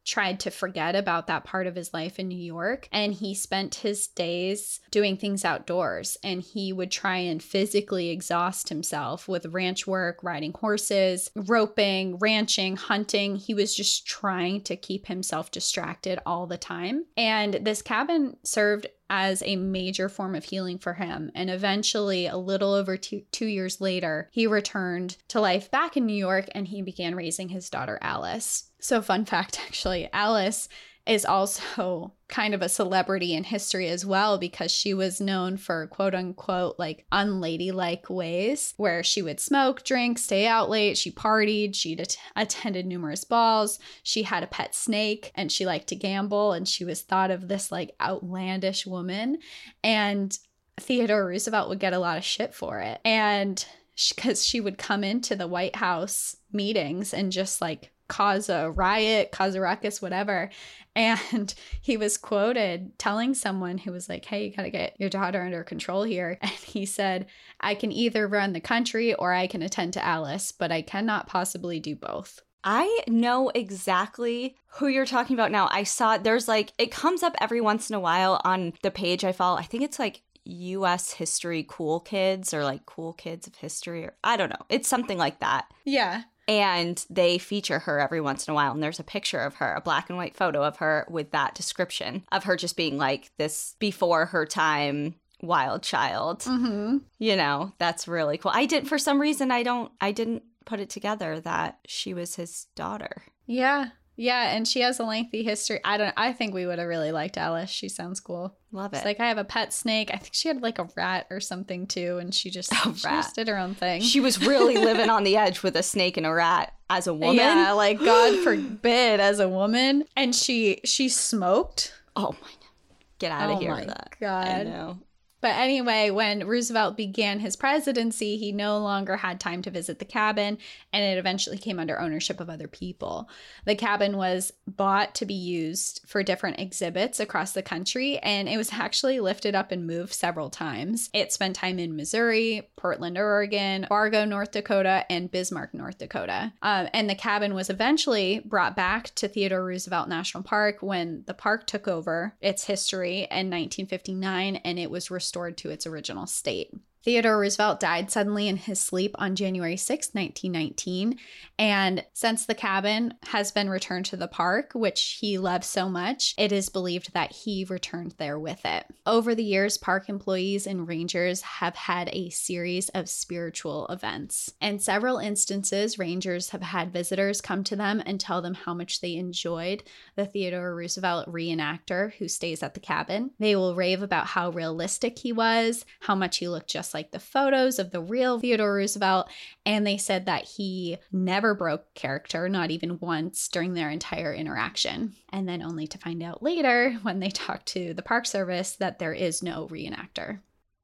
tried to forget about that part of his life in New York, and he spent his days doing things outdoors, and he would try and physically exhaust himself with ranch work, riding horses, roping, ranching, hunting. He was just trying to keep himself distracted all the time. And this cabin served as a major form of healing for him. And eventually, a little over two, two years later, he returned to life back in New York, and he began raising his daughter, Alice. So fun fact, actually, Alice is also kind of a celebrity in history as well, because she was known for quote unquote like unladylike ways where she would smoke, drink, stay out late. She partied. She at- attended numerous balls. She had a pet snake, and she liked to gamble, and she was thought of this like outlandish woman. And Theodore Roosevelt would get a lot of shit for it. And because she, she would come into the White House meetings and just like cause a riot, cause a ruckus, whatever. And he was quoted telling someone who was like, hey, you got to get your daughter under control here. And he said, I can either run the country or I can attend to Alice, but I cannot possibly do both. I know exactly who you're talking about now. I saw there's like, it comes up every once in a while on the page I follow. I think it's like U S History Cool Kids or like Cool Kids of History, or I don't know. It's something like that. Yeah. And they feature her every once in a while. And there's a picture of her, a black and white photo of her with that description of her just being like this before her time wild child. Mm-hmm. You know, that's really cool. I did, for some reason, I don't, I didn't put it together that she was his daughter. Yeah. Yeah, and she has a lengthy history. I don't. I think we would have really liked Alice. She sounds cool. Love it. She's like, I have a pet snake. I think she had like a rat or something too, and she just, a she rat. just did her own thing. She was really living on the edge with a snake and a rat as a woman. Yeah, like God forbid, as a woman. And she she smoked. Oh my God. Get out of oh here my with that. God. I know. But anyway, when Roosevelt began his presidency, he no longer had time to visit the cabin, and it eventually came under ownership of other people. The cabin was bought to be used for different exhibits across the country, and it was actually lifted up and moved several times. It spent time in Missouri, Portland, Oregon, Fargo, North Dakota, and Bismarck, North Dakota. Um, and the cabin was eventually brought back to Theodore Roosevelt National Park when the park took over its history in nineteen fifty-nine, and it was restored restored to its original state. Theodore Roosevelt died suddenly in his sleep on January sixth, nineteen nineteen. And since the cabin has been returned to the park, which he loved so much, it is believed that he returned there with it. Over the years, park employees and rangers have had a series of spiritual events. In several instances, rangers have had visitors come to them and tell them how much they enjoyed the Theodore Roosevelt reenactor who stays at the cabin. They will rave about how realistic he was, how much he looked just like the photos of the real Theodore Roosevelt, and they said that he never broke character, not even once, during their entire interaction. And then only to find out later, when they talked to the Park Service, that there is no reenactor.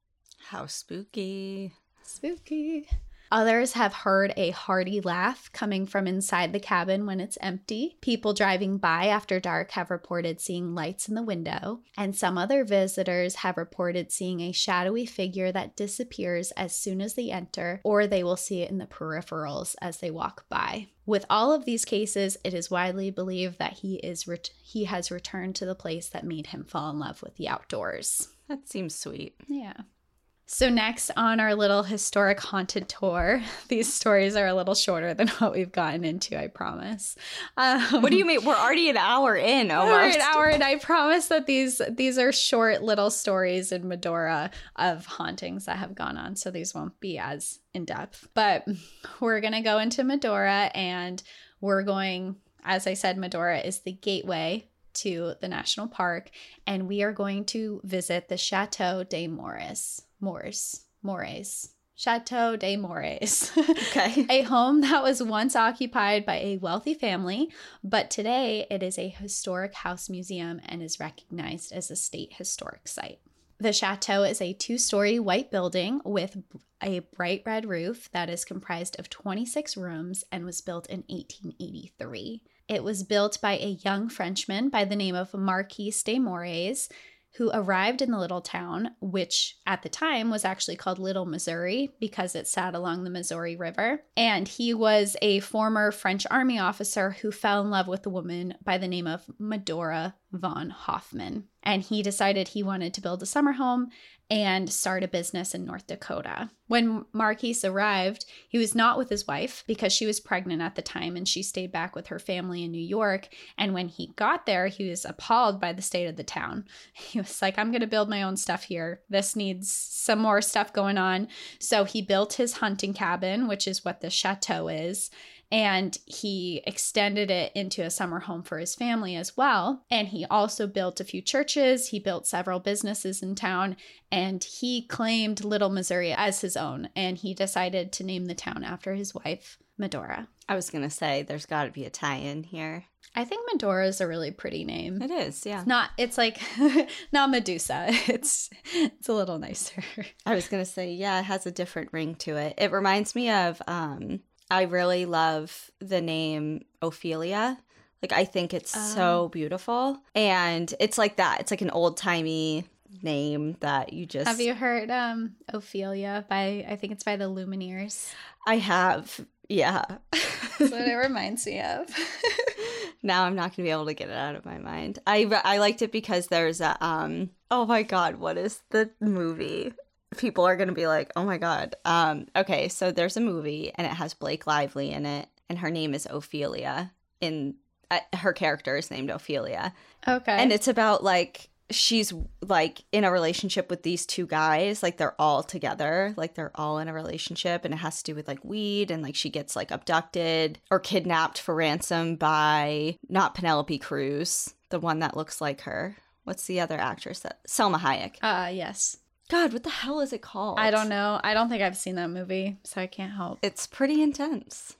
How spooky. Spooky. Others have heard a hearty laugh coming from inside the cabin when it's empty. People driving by after dark have reported seeing lights in the window, and some other visitors have reported seeing a shadowy figure that disappears as soon as they enter, or they will see it in the peripherals as they walk by. With all of these cases, it is widely believed that he is ret- he has returned to the place that made him fall in love with the outdoors. That seems sweet. Yeah. So next on our little historic haunted tour, these stories are a little shorter than what we've gotten into, I promise. Um, what do you mean? We're already an hour in almost. We're an hour in. I promise that these these are short little stories in Medora of hauntings that have gone on, so these won't be as in-depth. But we're going to go into Medora, and we're going, as I said, Medora is the gateway to the national park, and we are going to visit the Chateau des Moures. Moors, Mores, Chateau des Moures. Okay. A home that was once occupied by a wealthy family, but today it is a historic house museum and is recognized as a state historic site. The chateau is a two-story white building with a bright red roof that is comprised of twenty-six rooms and was built in eighteen eighty-three. It was built by a young Frenchman by the name of Marquis de Moraes, who arrived in the little town, which at the time was actually called Little Missouri because it sat along the Missouri River. And he was a former French army officer who fell in love with a woman by the name of Medora von Hoffman. And he decided he wanted to build a summer home and start a business in North Dakota. When Marquis arrived, he was not with his wife because she was pregnant at the time and she stayed back with her family in New York. And when he got there, he was appalled by the state of the town. He was like, I'm going to build my own stuff here. This needs some more stuff going on. So he built his hunting cabin, which is what the chateau is. And he extended it into a summer home for his family as well. And he also built a few churches. He built several businesses in town. And he claimed Little Missouri as his own. And he decided to name the town after his wife, Medora. I was going to say, there's got to be a tie-in here. I think Medora is a really pretty name. It is, yeah. It's not, it's like, not Medusa. It's it's a little nicer. I was going to say, yeah, it has a different ring to it. It reminds me of... um. I really love the name Ophelia. Like, I think it's um, so beautiful. And it's like that. It's like an old-timey name that you just... Have you heard um, Ophelia by, I think it's by the Lumineers? I have, yeah. That's what it reminds me of. Now I'm not going to be able to get it out of my mind. I, I liked it because there's a... um. Oh my God, what is the movie? People are going to be like, oh my God. Um, okay, so there's a movie and it has Blake Lively in it and her name is Ophelia. In uh, her character is named Ophelia. Okay. And it's about like, she's like in a relationship with these two guys. Like they're all together. Like they're all in a relationship and it has to do with like weed and like she gets like abducted or kidnapped for ransom by not Penelope Cruz, the one that looks like her. What's the other actress? That Selma Hayek. Uh, yes. God, what the hell is it called? I don't know. I don't think I've seen that movie, so I can't help. It's pretty intense.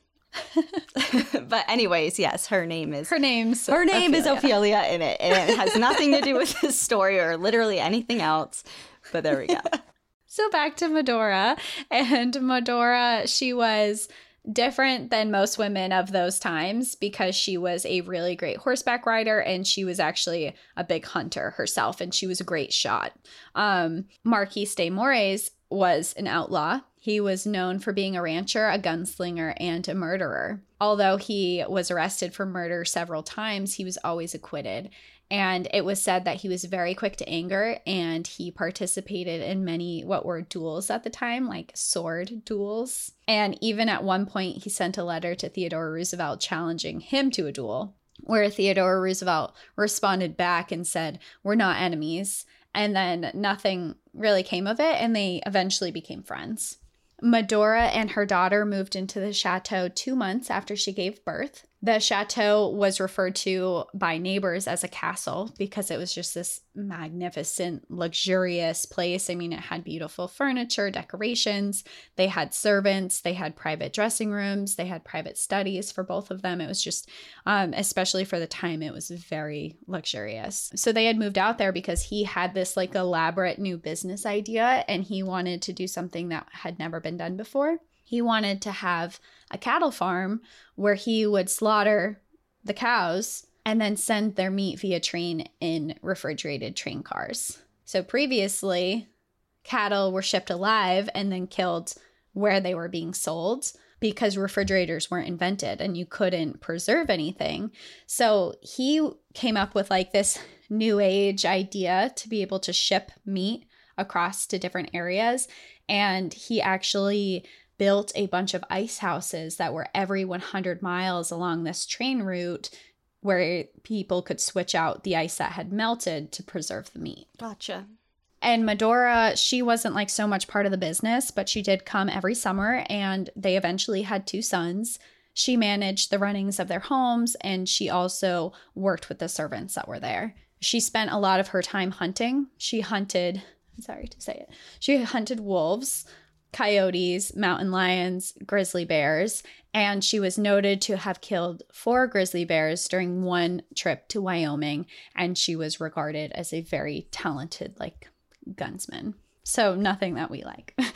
But anyways, yes, her name is... Her name's Her name Ophelia. is Ophelia in it, and it has nothing to do with this story or literally anything else. But there we go. So back to Medora. And Medora, she was... different than most women of those times because she was a really great horseback rider and she was actually a big hunter herself and she was a great shot. Um, Marquis de Moraes was an outlaw. He was known for being a rancher, a gunslinger, and a murderer. Although he was arrested for murder several times, he was always acquitted. And it was said that he was very quick to anger and he participated in many what were duels at the time, like sword duels. And even at one point, he sent a letter to Theodore Roosevelt challenging him to a duel, where Theodore Roosevelt responded back and said, "We're not enemies." And then nothing really came of it, and they eventually became friends. Medora and her daughter moved into the chateau two months after she gave birth. The chateau was referred to by neighbors as a castle because it was just this magnificent, luxurious place. I mean, it had beautiful furniture, decorations. They had servants. They had private dressing rooms. They had private studies for both of them. It was just, um, especially for the time, it was very luxurious. So they had moved out there because he had this like elaborate new business idea and he wanted to do something that had never been done before. He wanted to have a cattle farm where he would slaughter the cows and then send their meat via train in refrigerated train cars. So previously, cattle were shipped alive and then killed where they were being sold because refrigerators weren't invented and you couldn't preserve anything. So he came up with like this new age idea to be able to ship meat across to different areas. And he actually built a bunch of ice houses that were every one hundred miles along this train route where people could switch out the ice that had melted to preserve the meat. Gotcha. And Medora, she wasn't like so much part of the business, but she did come every summer and they eventually had two sons. She managed the runnings of their homes and she also worked with the servants that were there. She spent a lot of her time hunting. She hunted, I'm sorry to say it, she hunted wolves, coyotes, mountain lions, grizzly bears, and she was noted to have killed four grizzly bears during one trip to Wyoming, and she was regarded as a very talented, like, gunsman. So nothing that we like. No,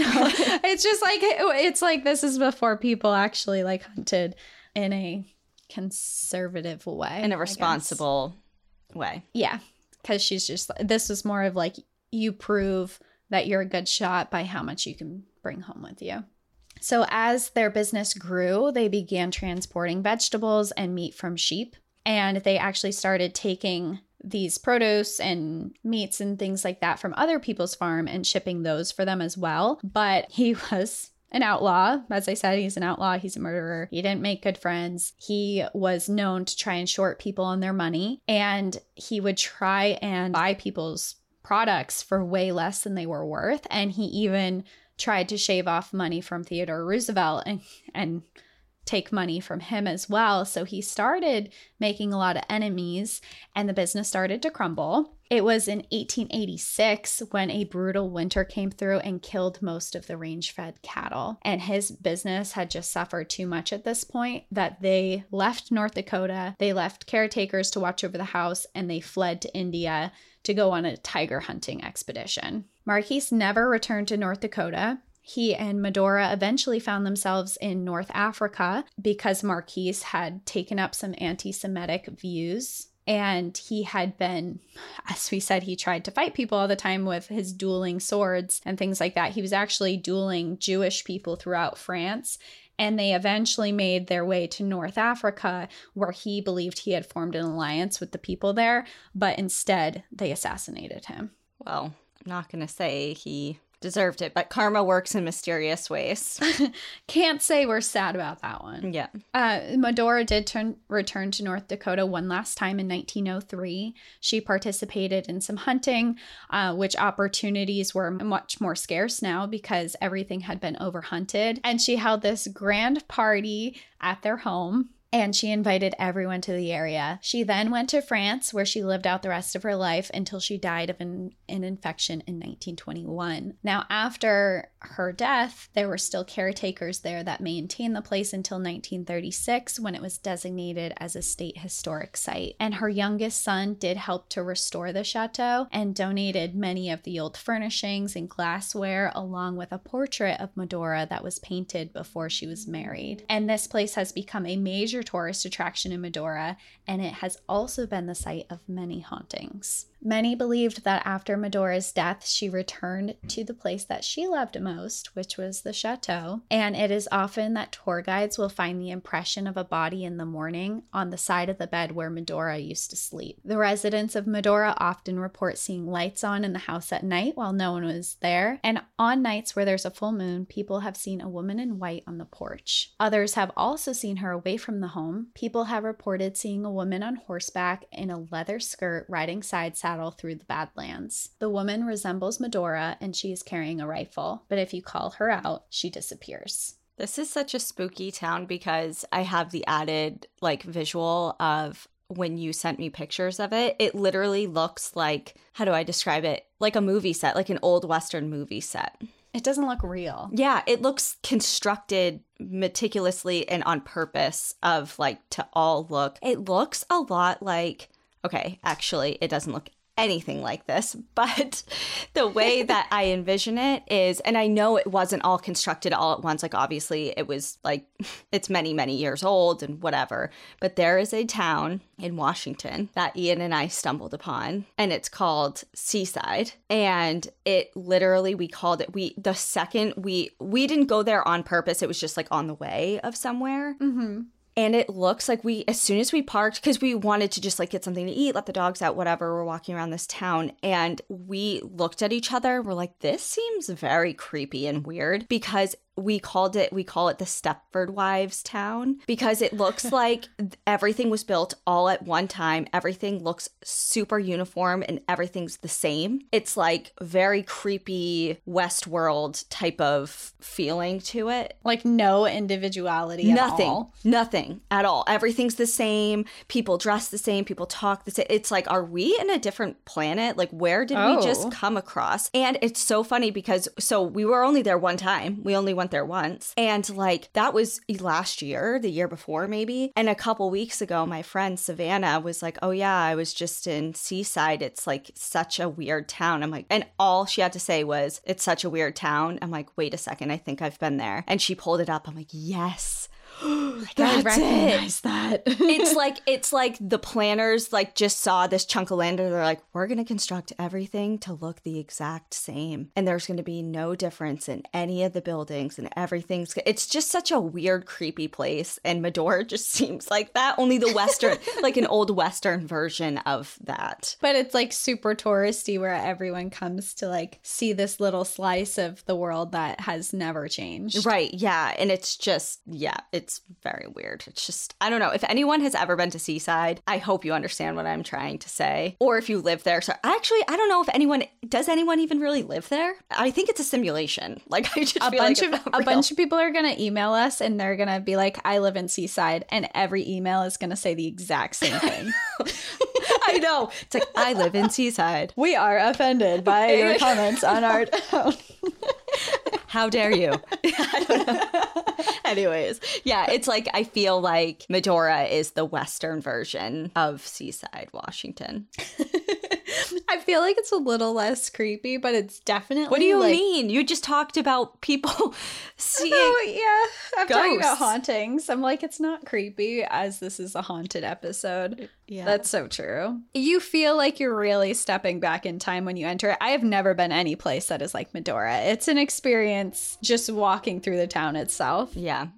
it's just like, it's like this is before people actually, like, hunted in a conservative way. In a responsible way. Yeah. because she's just, this was more of like, you prove that you're a good shot by how much you can bring home with you. So as their business grew, they began transporting vegetables and meat from sheep. And they actually started taking these produce and meats and things like that from other people's farm and shipping those for them as well. But he was an outlaw. As I said, he's an outlaw. He's a murderer. He didn't make good friends. He was known to try and short people on their money. And he would try and buy people's products for way less than they were worth. And he even tried to shave off money from Theodore Roosevelt and, and take money from him as well. So he started making a lot of enemies and the business started to crumble. It was in eighteen eighty-six when a brutal winter came through and killed most of the range-fed cattle. And his business had just suffered too much at this point that they left North Dakota. They left caretakers to watch over the house and they fled to India to go on a tiger hunting expedition. Marquis never returned to North Dakota. He and Medora eventually found themselves in North Africa because Marquis had taken up some anti-Semitic views. And he had been, as we said, he tried to fight people all the time with his dueling swords and things like that. He was actually dueling Jewish people throughout France. And they eventually made their way to North Africa, where he believed he had formed an alliance with the people there. But instead, they assassinated him. Well, I'm not going to say he deserved it, but karma works in mysterious ways. Can't say we're sad about that one. Yeah. Uh, Medora did turn, return to North Dakota one last time in nineteen oh three. She participated in some hunting, uh, which opportunities were much more scarce now because everything had been overhunted. And she held this grand party at their home. And she invited everyone to the area. She then went to France, where she lived out the rest of her life until she died of an, an infection in nineteen twenty-one. Now, after her death, there were still caretakers there that maintained the place until nineteen thirty-six, when it was designated as a state historic site. And her youngest son did help to restore the chateau and donated many of the old furnishings and glassware, along with a portrait of Medora that was painted before she was married. And this place has become a major tourist attraction in Medora, and it has also been the site of many hauntings. Many believed that after Medora's death, she returned to the place that she loved most, which was the chateau. And it is often that tour guides will find the impression of a body in the morning on the side of the bed where Medora used to sleep. The residents of Medora often report seeing lights on in the house at night while no one was there. And on nights where there's a full moon, people have seen a woman in white on the porch. Others have also seen her away from the home. People have reported seeing a woman on horseback in a leather skirt riding side saddle through the Badlands. The woman resembles Medora and she is carrying a rifle, but if you call her out, she disappears. This is such a spooky town because I have the added like visual of when you sent me pictures of it. It literally looks like, how do I describe it? Like a movie set, like an old Western movie set. It doesn't look real. Yeah, it looks constructed meticulously and on purpose of like to all look. It looks a lot like, okay, actually, it doesn't look anything like this, but the way that I envision it is, and I know it wasn't all constructed all at once, like obviously it was like, it's many, many years old and whatever, but there is a town in Washington that Ian and I stumbled upon, and it's called Seaside, and it literally, we called it, we, the second we, we didn't go there on purpose, it was just like on the way of somewhere. Mm-hmm. And it looks like we, as soon as we parked, because we wanted to just like get something to eat, let the dogs out, whatever, we're walking around this town. And we looked at each other. We're like, this seems very creepy and weird, because we called it, we call it the Stepford Wives town, because it looks like everything was built all at one time. Everything looks super uniform and everything's the same. It's like very creepy Westworld type of feeling to it. Like no individuality at nothing, all. Nothing at all. Everything's the same. People dress the same. People talk the same. It's like, are we in a different planet? Like, where did oh. we just come across? And it's so funny because, so we were only there one time. We only went there once, and like that was last year, the year before maybe, and a couple weeks ago my friend Savannah was like, oh yeah, I was just in Seaside, it's like such a weird town. I'm like, and all she had to say was, it's such a weird town. I'm like, wait a second, I think I've been there. And she pulled it up. I'm like, yes, That's I recognize it. that. It's like it's like the planners like just saw this chunk of land and they're like, we're gonna construct everything to look the exact same, and there's gonna be no difference in any of the buildings, and everything's. It's just such a weird, creepy place, and Medora just seems like that. Only the Western, like an old Western version of that. But it's like super touristy, where everyone comes to like see this little slice of the world that has never changed. Right? Yeah, and it's just yeah, it's very weird. It's just I don't know if anyone has ever been to Seaside. I hope you understand what I'm trying to say, or if you live there. So actually, I don't know if anyone does. Anyone even really live there? I think it's a simulation. Like I just A feel bunch like of a bunch of people are gonna email us, and they're gonna be like, "I live in Seaside," and every email is gonna say the exact same thing. I know. It's like I live in Seaside. We are offended by your comments on our. How dare you? I don't know. Anyways, yeah, it's like I feel like Medora is the Western version of Seaside, Washington. I feel like it's a little less creepy, but it's definitely. What do you like, mean? You just talked about people seeing. Oh, yeah. I'm talking about ghosts. hauntings. I'm like, it's not creepy, as this is a haunted episode. Yeah. That's so true. You feel like you're really stepping back in time when you enter it. I have never been any place that is like Medora. It's an experience just walking through the town itself. Yeah.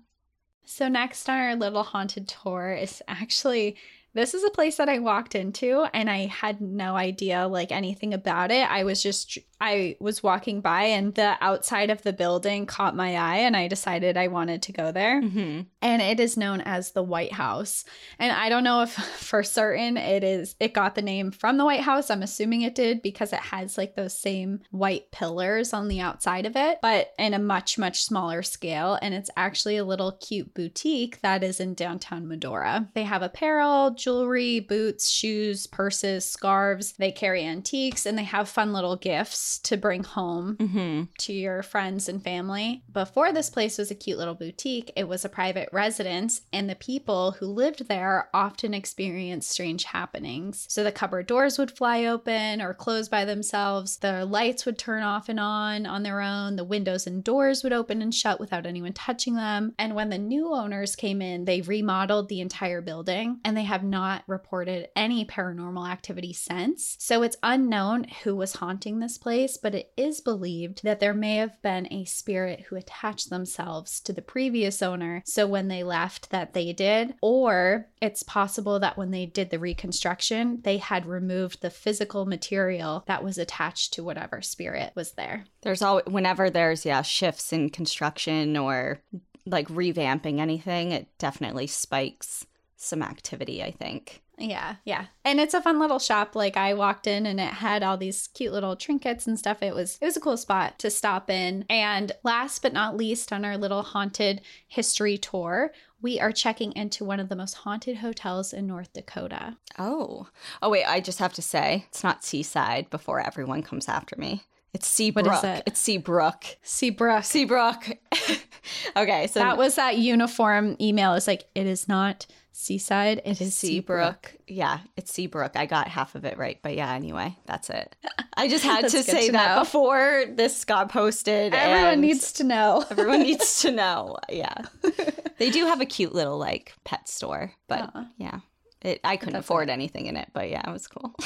So next on our little haunted tour is actually, this is a place that I walked into and I had no idea like anything about it. I was just, I was walking by and the outside of the building caught my eye and I decided I wanted to go there. Mm-hmm. And it is known as the White House. And I don't know if for certain it is, it got the name from the White House. I'm assuming it did because it has like those same white pillars on the outside of it, but in a much, much smaller scale. And it's actually a little cute boutique that is in downtown Medora. They have apparel, jewelry, boots, shoes, purses, scarves. They carry antiques and they have fun little gifts to bring home Mm-hmm. to your friends and family. Before this place was a cute little boutique, it was a private residence, and the people who lived there often experienced strange happenings. So the cupboard doors would fly open or close by themselves. The lights would turn off and on on their own. The windows and doors would open and shut without anyone touching them. And when the new owners came in, they remodeled the entire building, and they have not reported any paranormal activity since. So it's unknown who was haunting this place, but it is believed that there may have been a spirit who attached themselves to the previous owner. So when they left, that they did, or it's possible that when they did the reconstruction, they had removed the physical material that was attached to whatever spirit was there. There's always, whenever there's, yeah, shifts in construction or like revamping anything, it definitely spikes some activity, I think. Yeah, yeah. And it's a fun little shop. Like I walked in and it had all these cute little trinkets and stuff. It was it was a cool spot to stop in. And last but not least on our little haunted history tour, we are checking into one of the most haunted hotels in North Dakota. Oh. Oh, wait, I just have to say, it's not Seaside before everyone comes after me. It's Seabrook. What is it? It's Seabrook. Seabrook. Seabrook. Okay, so that was that uniform email. It's like, it is not Seaside, it is Seabrook. Seabrook. Yeah, it's Seabrook. I got half of it right. But yeah, anyway, that's it. I just had to That's good say to that know. before this got posted. Everyone and needs to know. Everyone needs to know. Yeah. They do have a cute little like pet store, but Aw. yeah. It, I couldn't That's afford it. anything in it, but yeah, it was cool.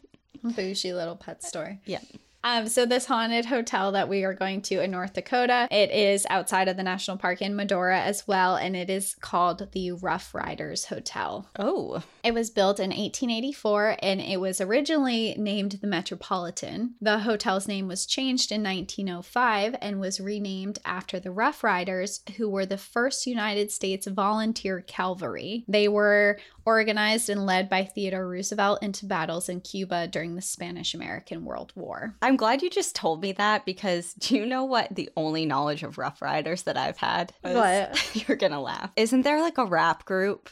Bougie little pet store. Yeah. Um, so this haunted hotel that we are going to in North Dakota, it is outside of the national park in Medora as well, and it is called the Rough Riders Hotel. Oh. It was built in eighteen eighty-four, and it was originally named the Metropolitan. The hotel's name was changed in nineteen oh five and was renamed after the Rough Riders, who were the first United States volunteer cavalry. They were organized and led by Theodore Roosevelt into battles in Cuba during the Spanish-American World War. I'm glad you just told me that because do you know what the only knowledge of Rough Riders that I've had was? What? You're going to laugh. Isn't there like a rap group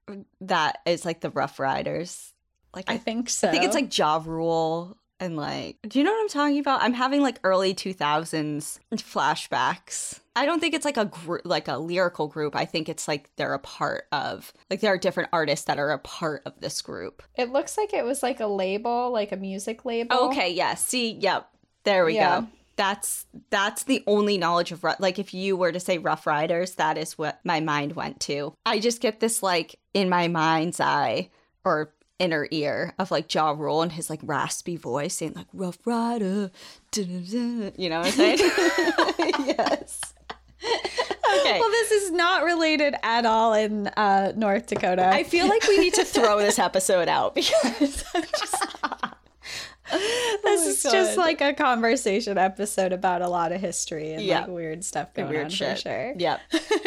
that is like the Rough Riders? Like I think so. I think it's like Ja Rule and like, do you know what I'm talking about? I'm having like early two thousands flashbacks. I don't think it's like a gr- like a lyrical group. I think it's like they're a part of, like there are different artists that are a part of this group. It looks like it was like a label, like a music label. Oh, okay, yeah. See, yep. There we Yeah. go. That's that's the only knowledge of, like, if you were to say Rough Riders, that is what my mind went to. I just get this, like, in my mind's eye or inner ear of, like, Ja Rule and his, like, raspy voice saying, like, Rough Rider, you know what I'm saying? Yes. Okay. Well, this is not related at all in uh, North Dakota. I feel like we need to throw this episode out because I'm just not. This oh is God. Just like a conversation episode about a lot of history and yep. like weird stuff going weird on shit. For sure. Yep.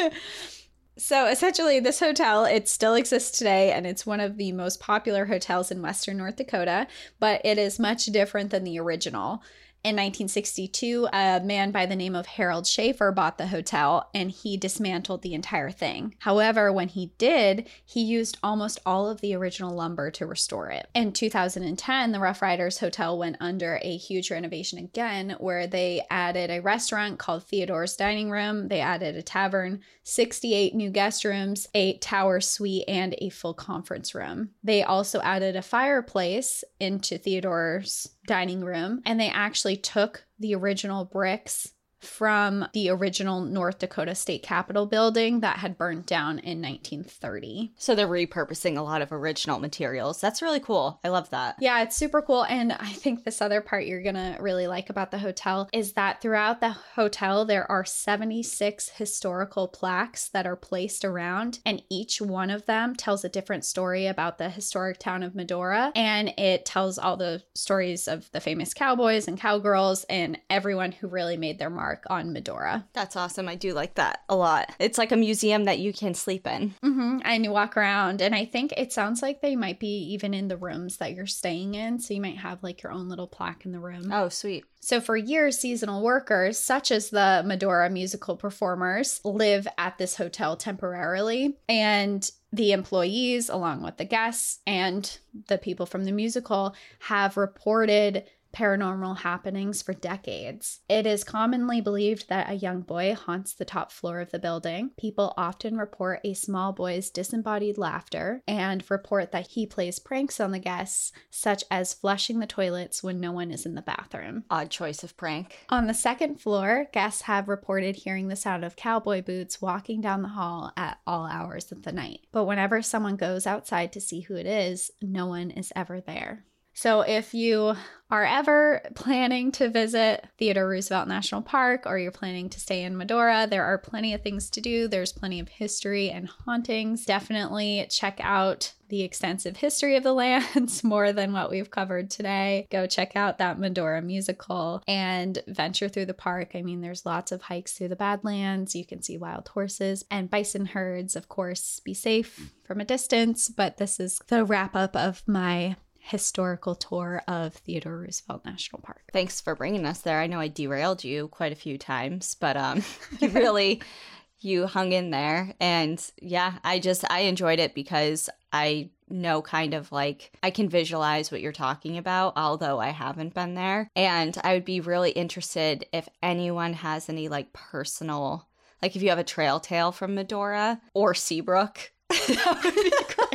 So essentially this hotel, it still exists today and it's one of the most popular hotels in Western North Dakota, but it is much different than the original. In nineteen sixty-two, a man by the name of Harold Schaefer bought the hotel and he dismantled the entire thing. However, when he did, he used almost all of the original lumber to restore it. In two thousand ten, the Rough Riders Hotel went under a huge renovation again, where they added a restaurant called Theodore's Dining Room. They added a tavern, sixty-eight new guest rooms, a tower suite, and a full conference room. They also added a fireplace into Theodore's Dining Room, and they actually took the original bricks from the original North Dakota State Capitol building that had burnt down in nineteen thirty. So they're repurposing a lot of original materials. That's really cool. I love that. Yeah, it's super cool. And I think this other part you're going to really like about the hotel is that throughout the hotel, there are seventy-six historical plaques that are placed around, and each one of them tells a different story about the historic town of Medora. And it tells all the stories of the famous cowboys and cowgirls and everyone who really made their mark on Medora. That's awesome. I do like that a lot. It's like a museum that you can sleep in. Mm-hmm. And you walk around, and I think it sounds like they might be even in the rooms that you're staying in. So you might have like your own little plaque in the room. Oh, sweet. So for years, seasonal workers, such as the Medora musical performers, live at this hotel temporarily. And the employees, along with the guests and the people from the musical, have reported paranormal happenings for decades. It is commonly believed that a young boy haunts the top floor of the building. People often report a small boy's disembodied laughter and report that he plays pranks on the guests, such as flushing the toilets when no one is in the bathroom. Odd choice of prank. On the second floor, guests have reported hearing the sound of cowboy boots walking down the hall at all hours of the night. But whenever someone goes outside to see who it is, no one is ever there. So if you are ever planning to visit Theodore Roosevelt National Park, or you're planning to stay in Medora, there are plenty of things to do. There's plenty of history and hauntings. Definitely check out the extensive history of the lands, more than what we've covered today. Go check out that Medora musical and venture through the park. I mean, there's lots of hikes through the Badlands. You can see wild horses and bison herds. Of course, be safe from a distance, but this is the wrap up of my historical tour of Theodore Roosevelt National Park. Thanks for bringing us there. I know I derailed you quite a few times, but um, you really, you hung in there. And yeah, I just, I enjoyed it because I know kind of like, I can visualize what you're talking about, although I haven't been there. And I would be really interested if anyone has any like personal, like if you have a trail tale from Medora or Seabrook, that would be great.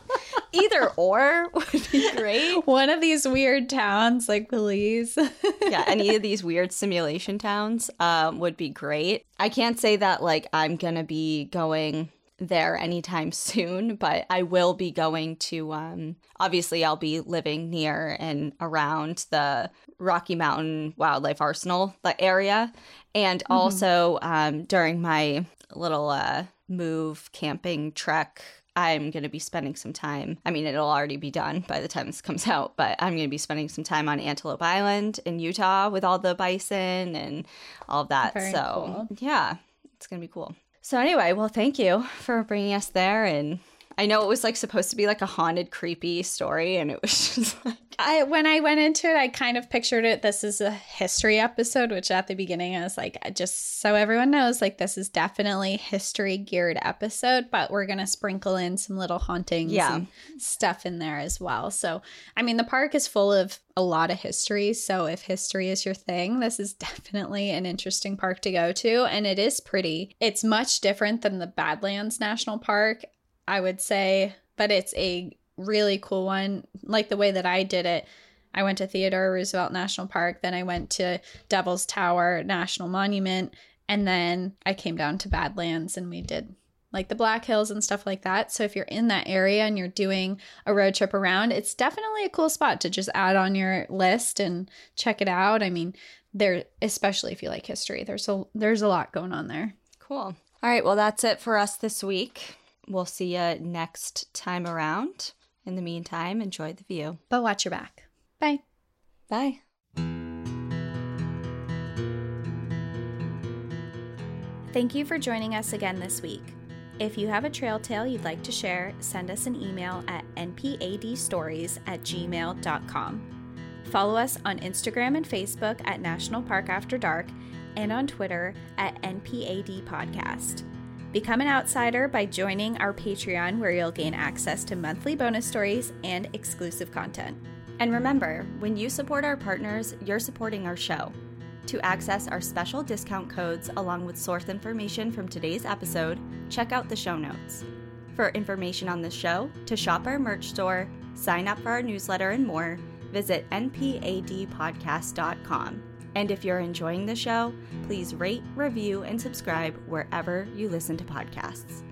Either or would be great. One of these weird towns, like Belize. Yeah, any of these weird simulation towns um, would be great. I can't say that, like, I'm going to be going there anytime soon, but I will be going to, um, obviously, I'll be living near and around the Rocky Mountain Wildlife Arsenal area. And mm-hmm. also um, during my little uh, move camping trek, I'm going to be spending some time. I mean, it'll already be done by the time this comes out, but I'm going to be spending some time on Antelope Island in Utah with all the bison and all of that. Very so, cool. Yeah, it's going to be cool. So anyway, well, thank you for bringing us there. And I know it was like supposed to be like a haunted, creepy story, and it was just like, I, when I went into it, I kind of pictured it. This is a history episode, which at the beginning I was like, just so everyone knows, like this is definitely history geared episode, but we're going to sprinkle in some little hauntings yeah. and stuff in there as well. So, I mean, the park is full of a lot of history. So if history is your thing, this is definitely an interesting park to go to. And it is pretty. It's much different than the Badlands National Park, I would say, but it's a really cool one. Like the way that I did it, I went to Theodore Roosevelt National Park, then I went to Devil's Tower National Monument, and then I came down to Badlands and we did like the Black Hills and stuff like that. So if you're in that area and you're doing a road trip around, it's definitely a cool spot to just add on your list and check it out. I mean, there, especially if you like history, there's a there's a lot going on there. Cool. All right, well, that's it for us this week. We'll see you next time around. In the meantime, enjoy the view. But watch your back. Bye. Bye. Thank you for joining us again this week. If you have a trail tale you'd like to share, send us an email at n p a d stories at gmail dot com. Follow us on Instagram and Facebook at National Park After Dark and on Twitter at N P A D Podcast. Become an outsider by joining our Patreon, where you'll gain access to monthly bonus stories and exclusive content. And remember, when you support our partners, you're supporting our show. To access our special discount codes along with source information from today's episode, check out the show notes. For information on the show, to shop our merch store, sign up for our newsletter, and more, visit n p a d podcast dot com. And if you're enjoying the show, please rate, review, and subscribe wherever you listen to podcasts.